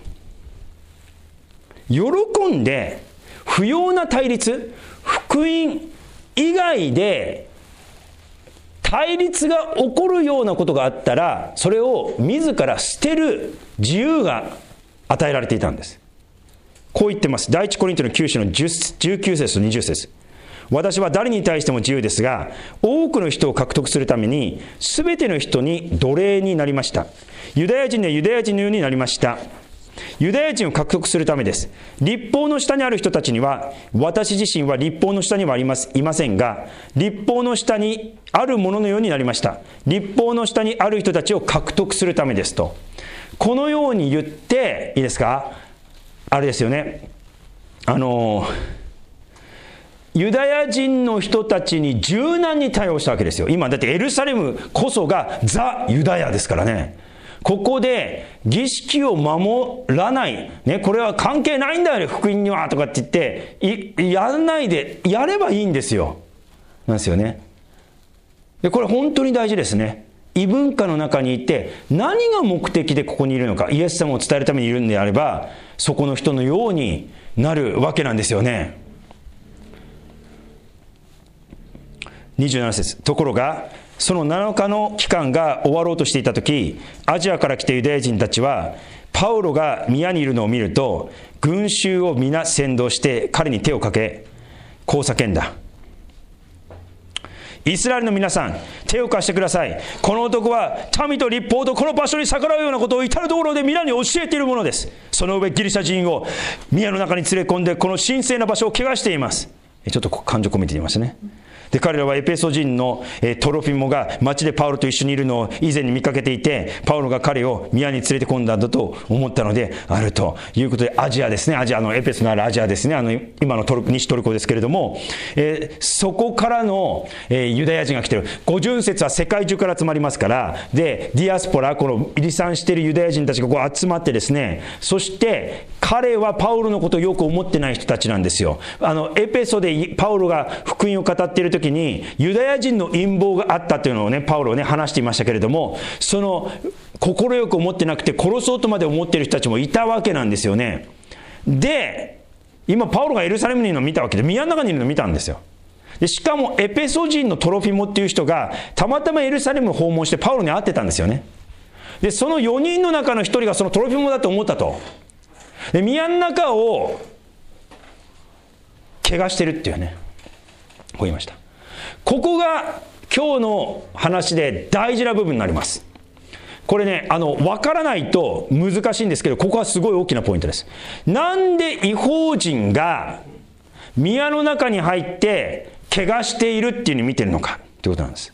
[SPEAKER 1] 喜んで不要な対立、福音以外で対立が起こるようなことがあったら、それを自ら捨てる自由が与えられていたんです。こう言ってます。第一コリントのきゅう章のじゅうきゅう節とにじゅう節。私は誰に対しても自由ですが、多くの人を獲得するために全ての人に奴隷になりました。ユダヤ人にはユダヤ人のようになりました。ユダヤ人を獲得するためです。律法の下にある人たちには、私自身は律法の下にはありますいませんが、律法の下にあるもののようになりました。律法の下にある人たちを獲得するためですと、このように言って、いいですか、あれですよね、あのユダヤ人の人たちに柔軟に対応したわけですよ。今だってエルサレムこそがザ・ユダヤですからね。ここで儀式を守らない、ね、これは関係ないんだよね福音にはとかって言っていやらないでやればいいんですよなんですよね。でこれ本当に大事ですね。異文化の中にいて何が目的でここにいるのか、イエス様を伝えるためにいるんであれば、そこの人のようになるわけなんですよね。にじゅうなな節。ところがそのなのかの期間が終わろうとしていたとき、アジアから来たユダヤ人たちはパウロが宮にいるのを見ると、群衆を皆先導して彼に手をかけ、こう叫んだ。イスラエルの皆さん、手を貸してください。この男は民と立法とこの場所に逆らうようなことを至るところで皆に教えているものです。その上ギリシャ人を宮の中に連れ込んでこの神聖な場所を汚しています。ちょっと感情込めてみましたね。で、彼らはエペソ人の、えー、トロフィモが町でパウロと一緒にいるのを以前に見かけていて、パウロが彼を宮に連れて込んだんだと思ったのであるということで、アジアですね、アジアのエペソのあるアジアですね、あの今のトル西トルコですけれども、えー、そこからの、えー、ユダヤ人が来ている。五巡節は世界中から集まりますから、でディアスポラ、この離散しているユダヤ人たちがこう集まってですね、そして彼はパウロのことをよく思ってない人たちなんですよ。あのエペソでパウロが福音を語っている時にユダヤ人の陰謀があったというのをね、パウロはね話していましたけれども、その心よく思ってなくて殺そうとまで思っている人たちもいたわけなんですよね。で、今パウロがエルサレムにいるのを見たわけで、宮の中にいるのを見たんですよ。でしかもエペソ人のトロフィモっていう人がたまたまエルサレムを訪問してパウロに会ってたんですよね。でそのよにんの中のひとりがそのトロフィモだと思ったと。で宮の中を怪我してるっていうね、こう言いました。ここが今日の話で大事な部分になります。これね、あの分からないと難しいんですけど、ここはすごい大きなポイントです。なんで異邦人が宮の中に入って怪我しているっていうのを見てるのかということなんです。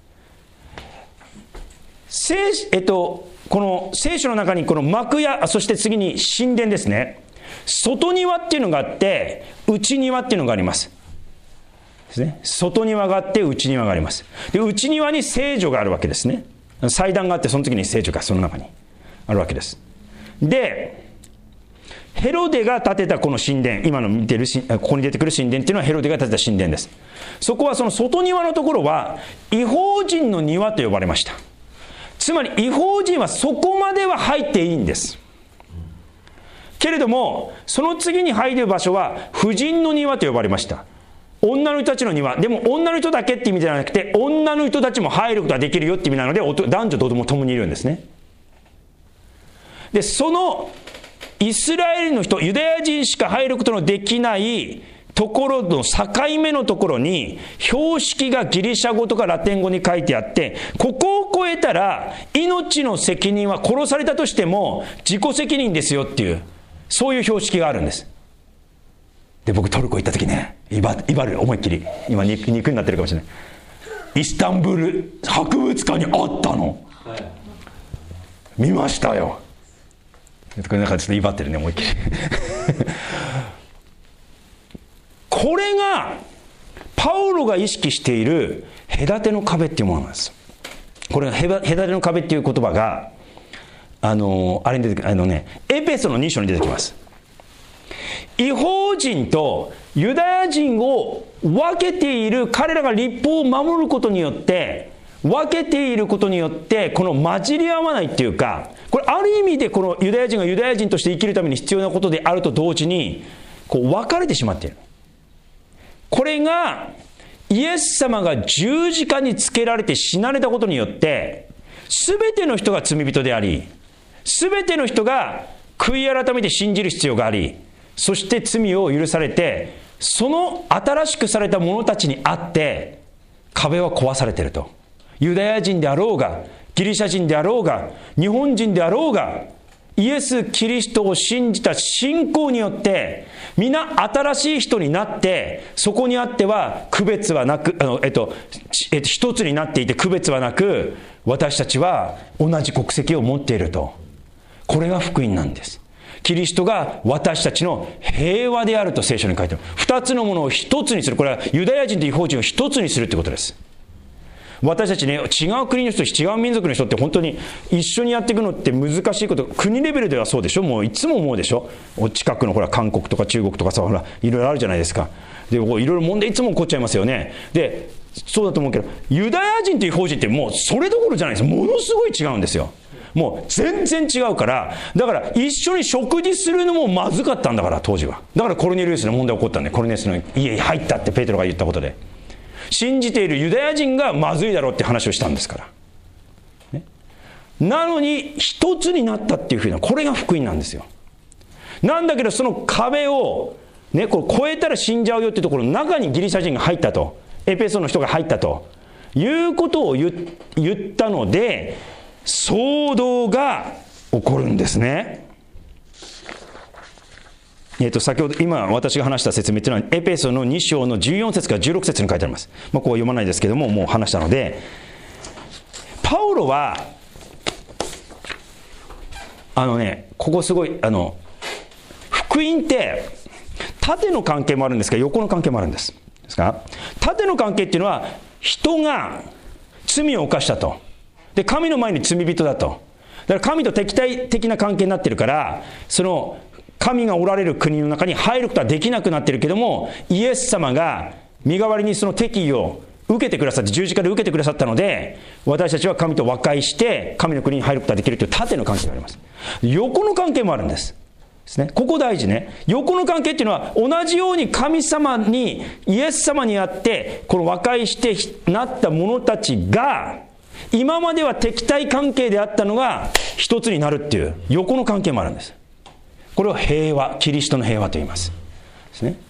[SPEAKER 1] 聖、えっと、この聖書の中にこの幕屋、そして次に神殿ですね。外庭っていうのがあって内庭っていうのがありますですね。外庭があって内庭があります。で内庭に聖女があるわけですね。祭壇があってその時に聖女がその中にあるわけです。でヘロデが建てたこの神殿、今の見てるここに出てくる神殿っていうのはヘロデが建てた神殿です。そこはその外庭のところは異邦人の庭と呼ばれました。つまり異邦人はそこまでは入っていいんですけれども、その次に入る場所は婦人の庭と呼ばれました。女の人たちの庭。でも女の人だけって意味じゃなくて、女の人たちも入ることができるよって意味なので、男女とも共にいるんですね。でそのイスラエルの人、ユダヤ人しか入ることのできないところの境目のところに標識がギリシャ語とかラテン語に書いてあって、ここを越えたら命の責任は殺されたとしても自己責任ですよっていう、そういう標識があるんです。で僕トルコ行った時ね、イバ、イバル思いっきり今肉になってるかもしれない、イスタンブール博物館にあったの、はい、見ましたよ。これなんかちょっと威張ってるね、思いっきりこれがパウロが意識している隔ての壁っていうものなんです。これ隔ての壁っていう言葉があのあれに出てくる、あのねエペソのに章に出てきます。異邦人とユダヤ人を分けている、彼らが律法を守ることによって分けていることによって、この混じり合わないっていうか、これある意味でこのユダヤ人がユダヤ人として生きるために必要なことであると同時に、こう分かれてしまっている。これがイエス様が十字架につけられて死なれたことによって、全ての人が罪人であり、全ての人が悔い改めて信じる必要があり、そして罪を許されて、その新しくされた者たちにあって壁は壊されていると。ユダヤ人であろうがギリシャ人であろうが日本人であろうが、イエス・キリストを信じた信仰によって皆新しい人になって、そこにあっては区別はなく、あの、えっと、えっと、一つになっていて区別はなく、私たちは同じ国籍を持っていると。これが福音なんです。キリストが私たちの平和であると聖書に書いてある。二つのものを一つにする。これはユダヤ人と異邦人を一つにするということです。私たちね、違う国の人、違う民族の人って本当に一緒にやっていくのって難しいこと。国レベルではそうでしょ。もういつも思うでしょ。近くのほら韓国とか中国とかさ、ほらいろいろあるじゃないですか。でいろいろ問題いつも起こっちゃいますよね。でそうだと思うけど、ユダヤ人と異邦人ってもうそれどころじゃないです。ものすごい違うんですよ。もう全然違うから、だから一緒に食事するのもまずかったんだから、当時は。だからコルネリウスの問題起こったんで、コルネリウスの家に入ったってペテロが言ったことで。 信じているユダヤ人がまずいだろうって話をしたんですから、ね、なのに一つになったっていうふうな、これが福音なんですよ。なんだけどその壁を、ね、これ越えたら死んじゃうよっていうところの中にギリシャ人が入ったと、エペソの人が入ったということを 言, 言ったので、騒動が起こるんですね。えー、と先ほど今私が話した説明というのはエペソのに章のじゅうよん節からじゅうろく節に書いてあります。まあ、ここは読まないですけども、もう話したので、パウロはあのね、ここすごい、あの福音って縦の関係もあるんですが横の関係もあるんです。ですから縦の関係っていうのは、人が罪を犯したと、で神の前に罪人だと、だから神と敵対的な関係になってるから、その神がおられる国の中に入ることはできなくなってるけども、イエス様が身代わりにその敵意を受けてくださって、十字架で受けてくださったので、私たちは神と和解して神の国に入ることができるという縦の関係があります。横の関係もあるんですですね。ここ大事ね。横の関係っていうのは、同じように神様に、イエス様にあってこの和解してなった者たちが、今までは敵対関係であったのが一つになるっていう横の関係もあるんです。これを平和、キリストの平和と言いますですね。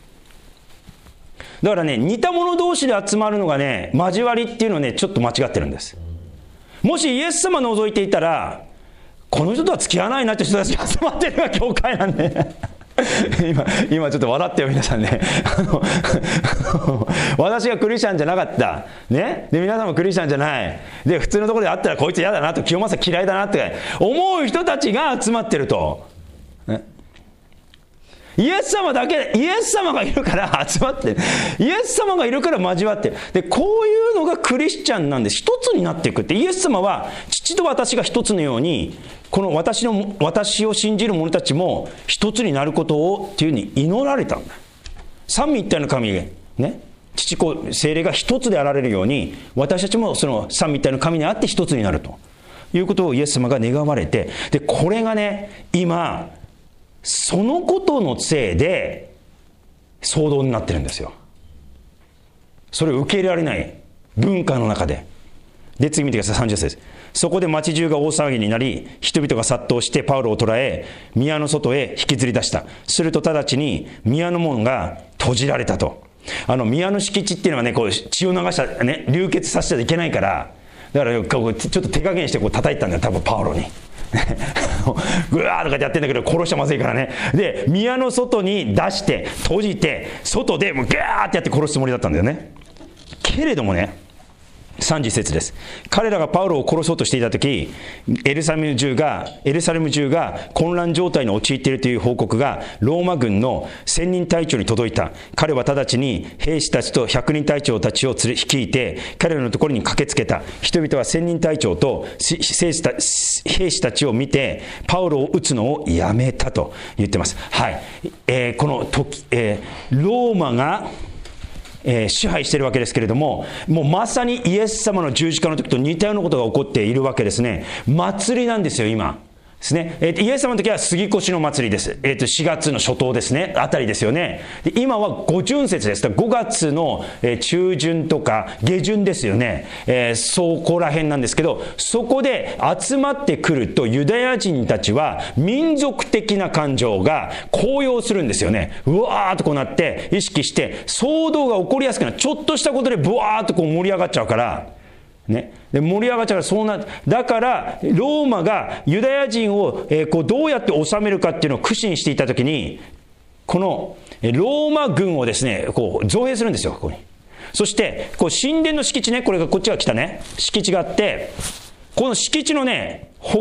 [SPEAKER 1] だからね、似た者同士で集まるのがね、交わりっていうのはね、ちょっと間違ってるんです。もしイエス様を除いていたら、この人とは付き合わないなって人たちが集まってるのが教会なんで今, 今ちょっと笑ってよ皆さんねあの私がクリスチャンじゃなかった、ね、で皆さんもクリスチャンじゃないで、普通のところで会ったらこいつ嫌だなと、清正嫌いだなって思う人たちが集まってると、ね、イエス様だけ、イエス様がいるから集まってる、イエス様がいるから交わってる。で、こういうのがクリスチャンなんです。一つになっていくって、イエス様は父と私が一つのように、この私の私を信じる者たちも一つになることをっていうふうに祈られたんだ。三位一体の神ね、父子聖霊が一つであられるように、私たちもその三位一体の神にあって一つになるということをイエス様が願われて、でこれがね、今そのことのせいで騒動になってるんですよ。それを受け入れられない文化の中で。で次見てください、さんじゅっ節。そこで町中が大騒ぎになり、人々が殺到してパウロを捕らえ、宮の外へ引きずり出した。すると直ちに宮の門が閉じられたと。あの宮の敷地っていうのはね、こう血を流した、ね、流血させちゃいけないから、だからこうちょっと手加減してこう叩いたんだよ、多分パウロにぐわーとかやってんだけど、殺しちゃまずいからね。で宮の外に出して閉じて、外でもうギャーってやって殺すつもりだったんだよね。けれどもね、さんじゅっ節です。彼らがパウロを殺そうとしていたとき、エルサレム中がエルサレム中が混乱状態に陥っているという報告がローマ軍の千人隊長に届いた。彼は直ちに兵士たちと百人隊長たちを連れ率いて彼らのところに駆けつけた。人々は千人隊長と兵士た、兵士たちを見てパウロを撃つのをやめたと言ってます。はい、えー、この時、えー、ローマがえー、支配しているわけですけれども、もうまさにイエス様の十字架の時と似たようなことが起こっているわけですね。祭りなんですよ今ですね。えー、イエス様の時は杉越の祭りです。えー、としがつの初頭ですね、あたりですよね。で今は五旬節です。ごがつの、えー、中旬とか下旬ですよね。えー、そこら辺なんですけど、そこで集まってくるとユダヤ人たちは民族的な感情が高揚するんですよね。うわーっとこうなって意識して騒動が起こりやすくなる。ちょっとしたことでブワーっとこう盛り上がっちゃうからね、で盛り上がっちゃうから、そうなだからローマがユダヤ人を、えー、こうどうやって治めるかっていうのを苦心していたときに、このローマ軍をですね、こう造兵するんですよ、ここに。そしてこう神殿の敷地ね、これがこっちが来たね、敷地があって、この敷地のね北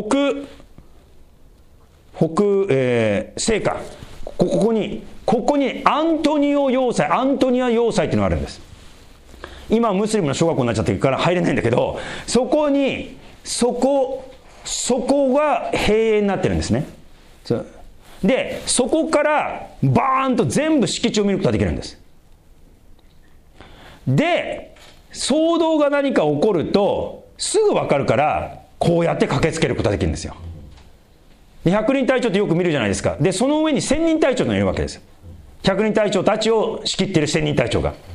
[SPEAKER 1] 北、えー、西下、ここにここにアントニオ要塞、アントニア要塞っていうのがあるんです。今はムスリムの小学校になっちゃってるから入れないんだけど、そこにそこそこが塀になってるんですね。でそこからバーンと全部敷地を見ることができるんです。で騒動が何か起こるとすぐ分かるから、こうやって駆けつけることができるんですよ。ひゃくにん隊長ってよく見るじゃないですか。でその上にせんにん隊長がいるわけです。ひゃくにん隊長たちを仕切っているせんにん隊長が。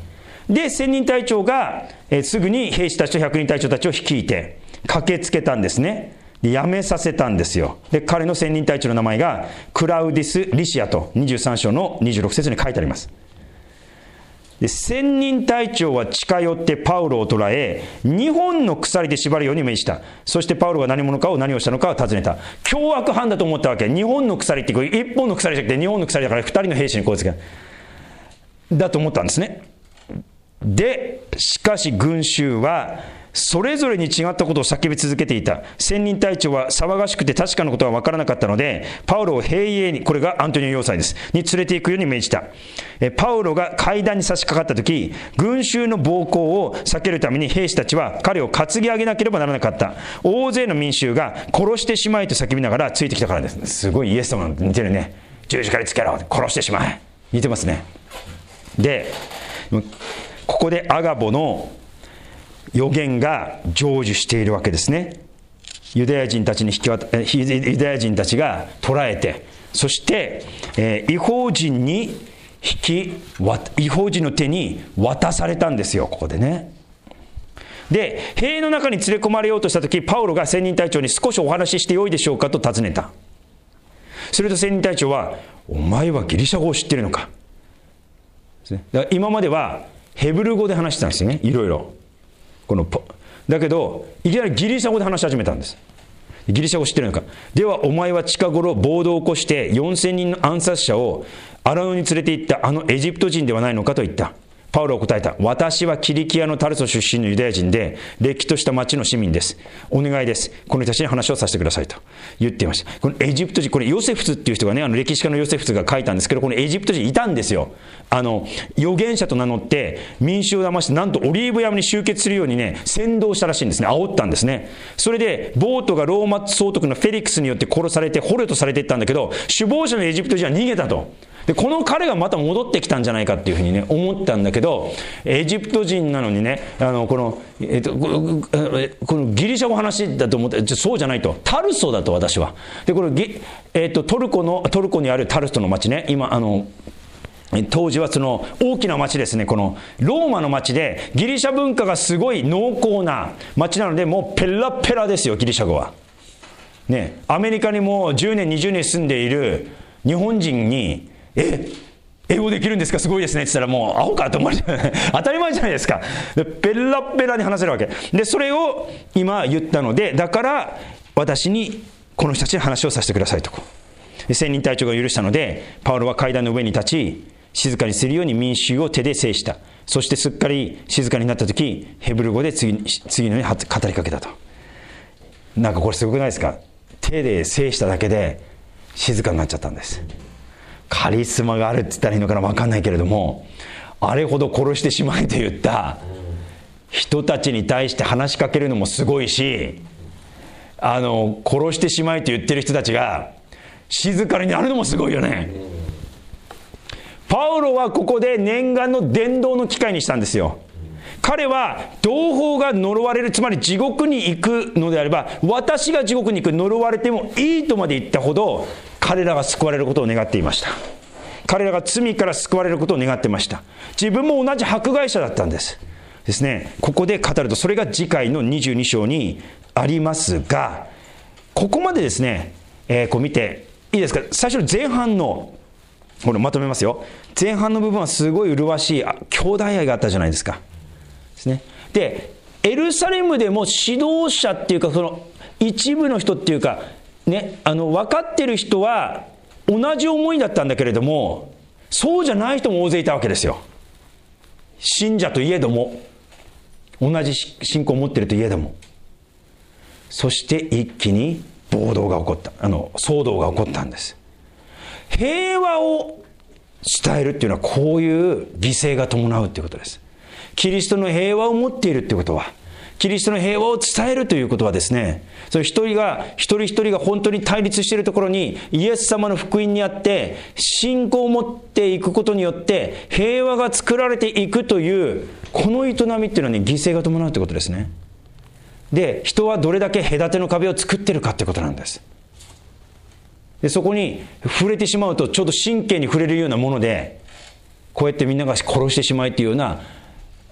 [SPEAKER 1] で千人隊長が、えー、すぐに兵士たちと百人隊長たちを率いて駆けつけたんですね。で辞めさせたんですよ。で彼の千人隊長の名前がクラウディス・リシアとにじゅうさん章のにじゅうろく節に書いてあります。で千人隊長は近寄ってパウロを捕らえ、にほんの鎖で縛るように命じた。そしてパウロが何者かを何をしたのかを尋ねた。凶悪犯だと思ったわけ。にほんの鎖ってこういっぽんの鎖じゃなくてにほんの鎖だからふたりの兵士にこうつけだと思ったんですね。でしかし群衆はそれぞれに違ったことを叫び続けていた。千人隊長は騒がしくて確かなことは分からなかったので、パウロを兵営に、これがアントニオ要塞です、に連れて行くように命じた。えパウロが階段に差し掛かった時、群衆の暴行を避けるために兵士たちは彼を担ぎ上げなければならなかった。大勢の民衆が殺してしまえと叫びながらついてきたからです。すごいイエス様に似てるね。十字架につけろ、殺してしまえ、似てますね。でここでアガボの予言が成就しているわけですね。ユダヤ人たちに引き渡ユダヤ人たちが捕らえて、そして、えー、異邦人に引き異邦人の手に渡されたんですよ。ここでね。で兵の中に連れ込まれようとした時、パウロが千人隊長に少しお話ししてよいでしょうかと尋ねた。すると千人隊長は、お前はギリシャ語を知っているのか。だから今まではヘブル語で話してたんですよね、いろいろ。このだけどいきなりギリシャ語で話し始めたんです。ギリシャ語知ってるのか。ではお前は近頃暴動を起こしてよんせんにんの暗殺者を荒野に連れて行ったあのエジプト人ではないのかと言った。パウロは答えた。私はキリキアのタルソ出身のユダヤ人で、れっきとした町の市民です。お願いです。この人たちに話をさせてくださいと言っていました。このエジプト人、これヨセフスっていう人がね、あの歴史家のヨセフスが書いたんですけど、このエジプト人いたんですよ。あの預言者と名乗って民衆を騙して、なんとオリーブ山に集結するようにね、扇動したらしいんですね。煽ったんですね。それでボートがローマ総督のフェリックスによって殺されて捕虜とされていったんだけど、首謀者のエジプト人は逃げたと。でこの彼がまた戻ってきたんじゃないかっていうふうにね思ったんだけど、エジプト人なのにね、あのこの、えっと、このギリシャ語話だと思って、そうじゃないと、タルソだと私は。でこれ、えっと、トルコのトルコにあるタルソの町ね、今あの当時はその大きな町ですね。このローマの町でギリシャ文化がすごい濃厚な町なので、もうペラペラですよギリシャ語はね。アメリカにもじゅうねんにじゅうねん住んでいる日本人に、え英語できるんですか、すごいですねって言ったら、もうアホかと思われて当たり前じゃないですか。でペラペラに話せるわけで、それを今言ったので、だから私にこの人たちに話をさせてくださいと。千人隊長が許したので、パウロは階段の上に立ち、静かにするように民衆を手で制した。そしてすっかり静かになった時、ヘブル語で次次のように語りかけたと。なんかこれすごくないですか。手で制しただけで静かになっちゃったんです。カリスマがあるって言ったらいいのかな、分かんないけれども、あれほど殺してしまえと言った人たちに対して話しかけるのもすごいし、あの殺してしまえと言ってる人たちが静かになるのもすごいよね。パウロはここで念願の伝道の機会にしたんですよ。彼は同胞が呪われる、つまり地獄に行くのであれば、私が地獄に行く、呪われてもいいとまで言ったほど彼らが救われることを願っていました。彼らが罪から救われることを願っていました。自分も同じ迫害者だったんですですね。ここで語ると、それが次回のにじゅうに章にありますが、ここまでですね、えー、こう見ていいですか。最初の前半のこれまとめますよ。前半の部分はすごい麗しい兄弟愛があったじゃないですかですね。でエルサレムでも指導者っていうか、その一部の人っていうかね、あの分かってる人は同じ思いだったんだけれども、そうじゃない人も大勢いたわけですよ。信者といえども、同じ信仰を持っているといえども。そして一気に暴動が起こった、あの騒動が起こったんです。平和を伝えるっていうのは、こういう犠牲が伴うっていうことです。キリストの平和を持っているっていうことは、キリストの平和を伝えるということはですね、それ一人が一人一人が本当に対立しているところにイエス様の福音にあって信仰を持っていくことによって平和が作られていくという、この営みっていうのはね、犠牲が伴うということですね。で人はどれだけ隔ての壁を作っているかということなんです。でそこに触れてしまうと、ちょうど神経に触れるようなもので、こうやってみんなが殺してしまいというような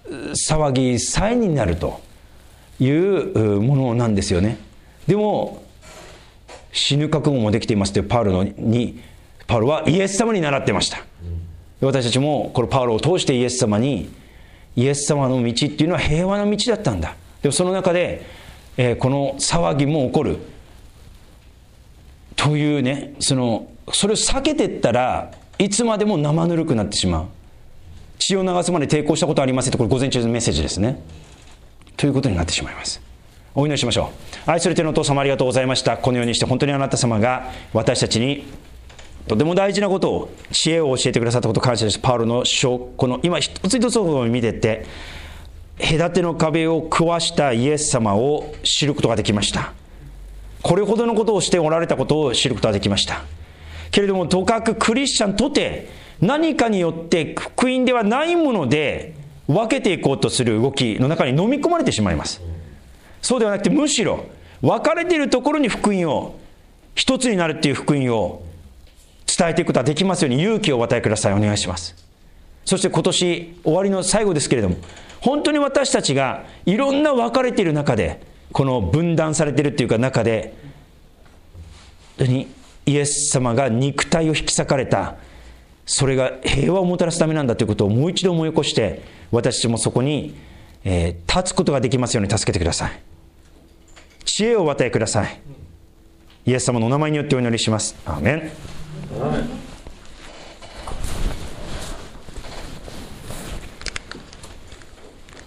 [SPEAKER 1] 騒ぎさえになるというものなんですよね。でも死ぬ覚悟もできていますというパウロのにパウロはイエス様に習ってました。私たちもこのパウロを通してイエス様に、イエス様の道っていうのは平和な道だったんだ。でもその中で、えー、この騒ぎも起こるというね、そのそれを避けていったらいつまでも生ぬるくなってしまう。血を流すまで抵抗したことはありませんと、これ午前中のメッセージですね。ということになってしまいます。お祈りしましょう。愛する天のお父様、ありがとうございました。このようにして本当にあなた様が私たちにとても大事なことを、知恵を教えてくださったことを感謝です。パウロの書、この今一つ一つを見てて、隔ての壁を壊したイエス様を知ることができました。これほどのことをしておられたことを知ることができました。けれどもとかくクリスチャンとて何かによって福音ではないもので分けていこうとする動きの中に飲み込まれてしまいます。そうではなくて、むしろ分かれているところに福音を、一つになるっていう福音を伝えていくことができますように勇気をお与えください。お願いします。そして今年終わりの最後ですけれども、本当に私たちがいろんな分かれている中で、この分断されているというか中で、本当にイエス様が肉体を引き裂かれた、それが平和をもたらすためなんだということをもう一度思い起こして、私たちもそこに、えー、立つことができますように助けてください。知恵をお与えください。イエス様のお名前によってお祈りします。アーメン。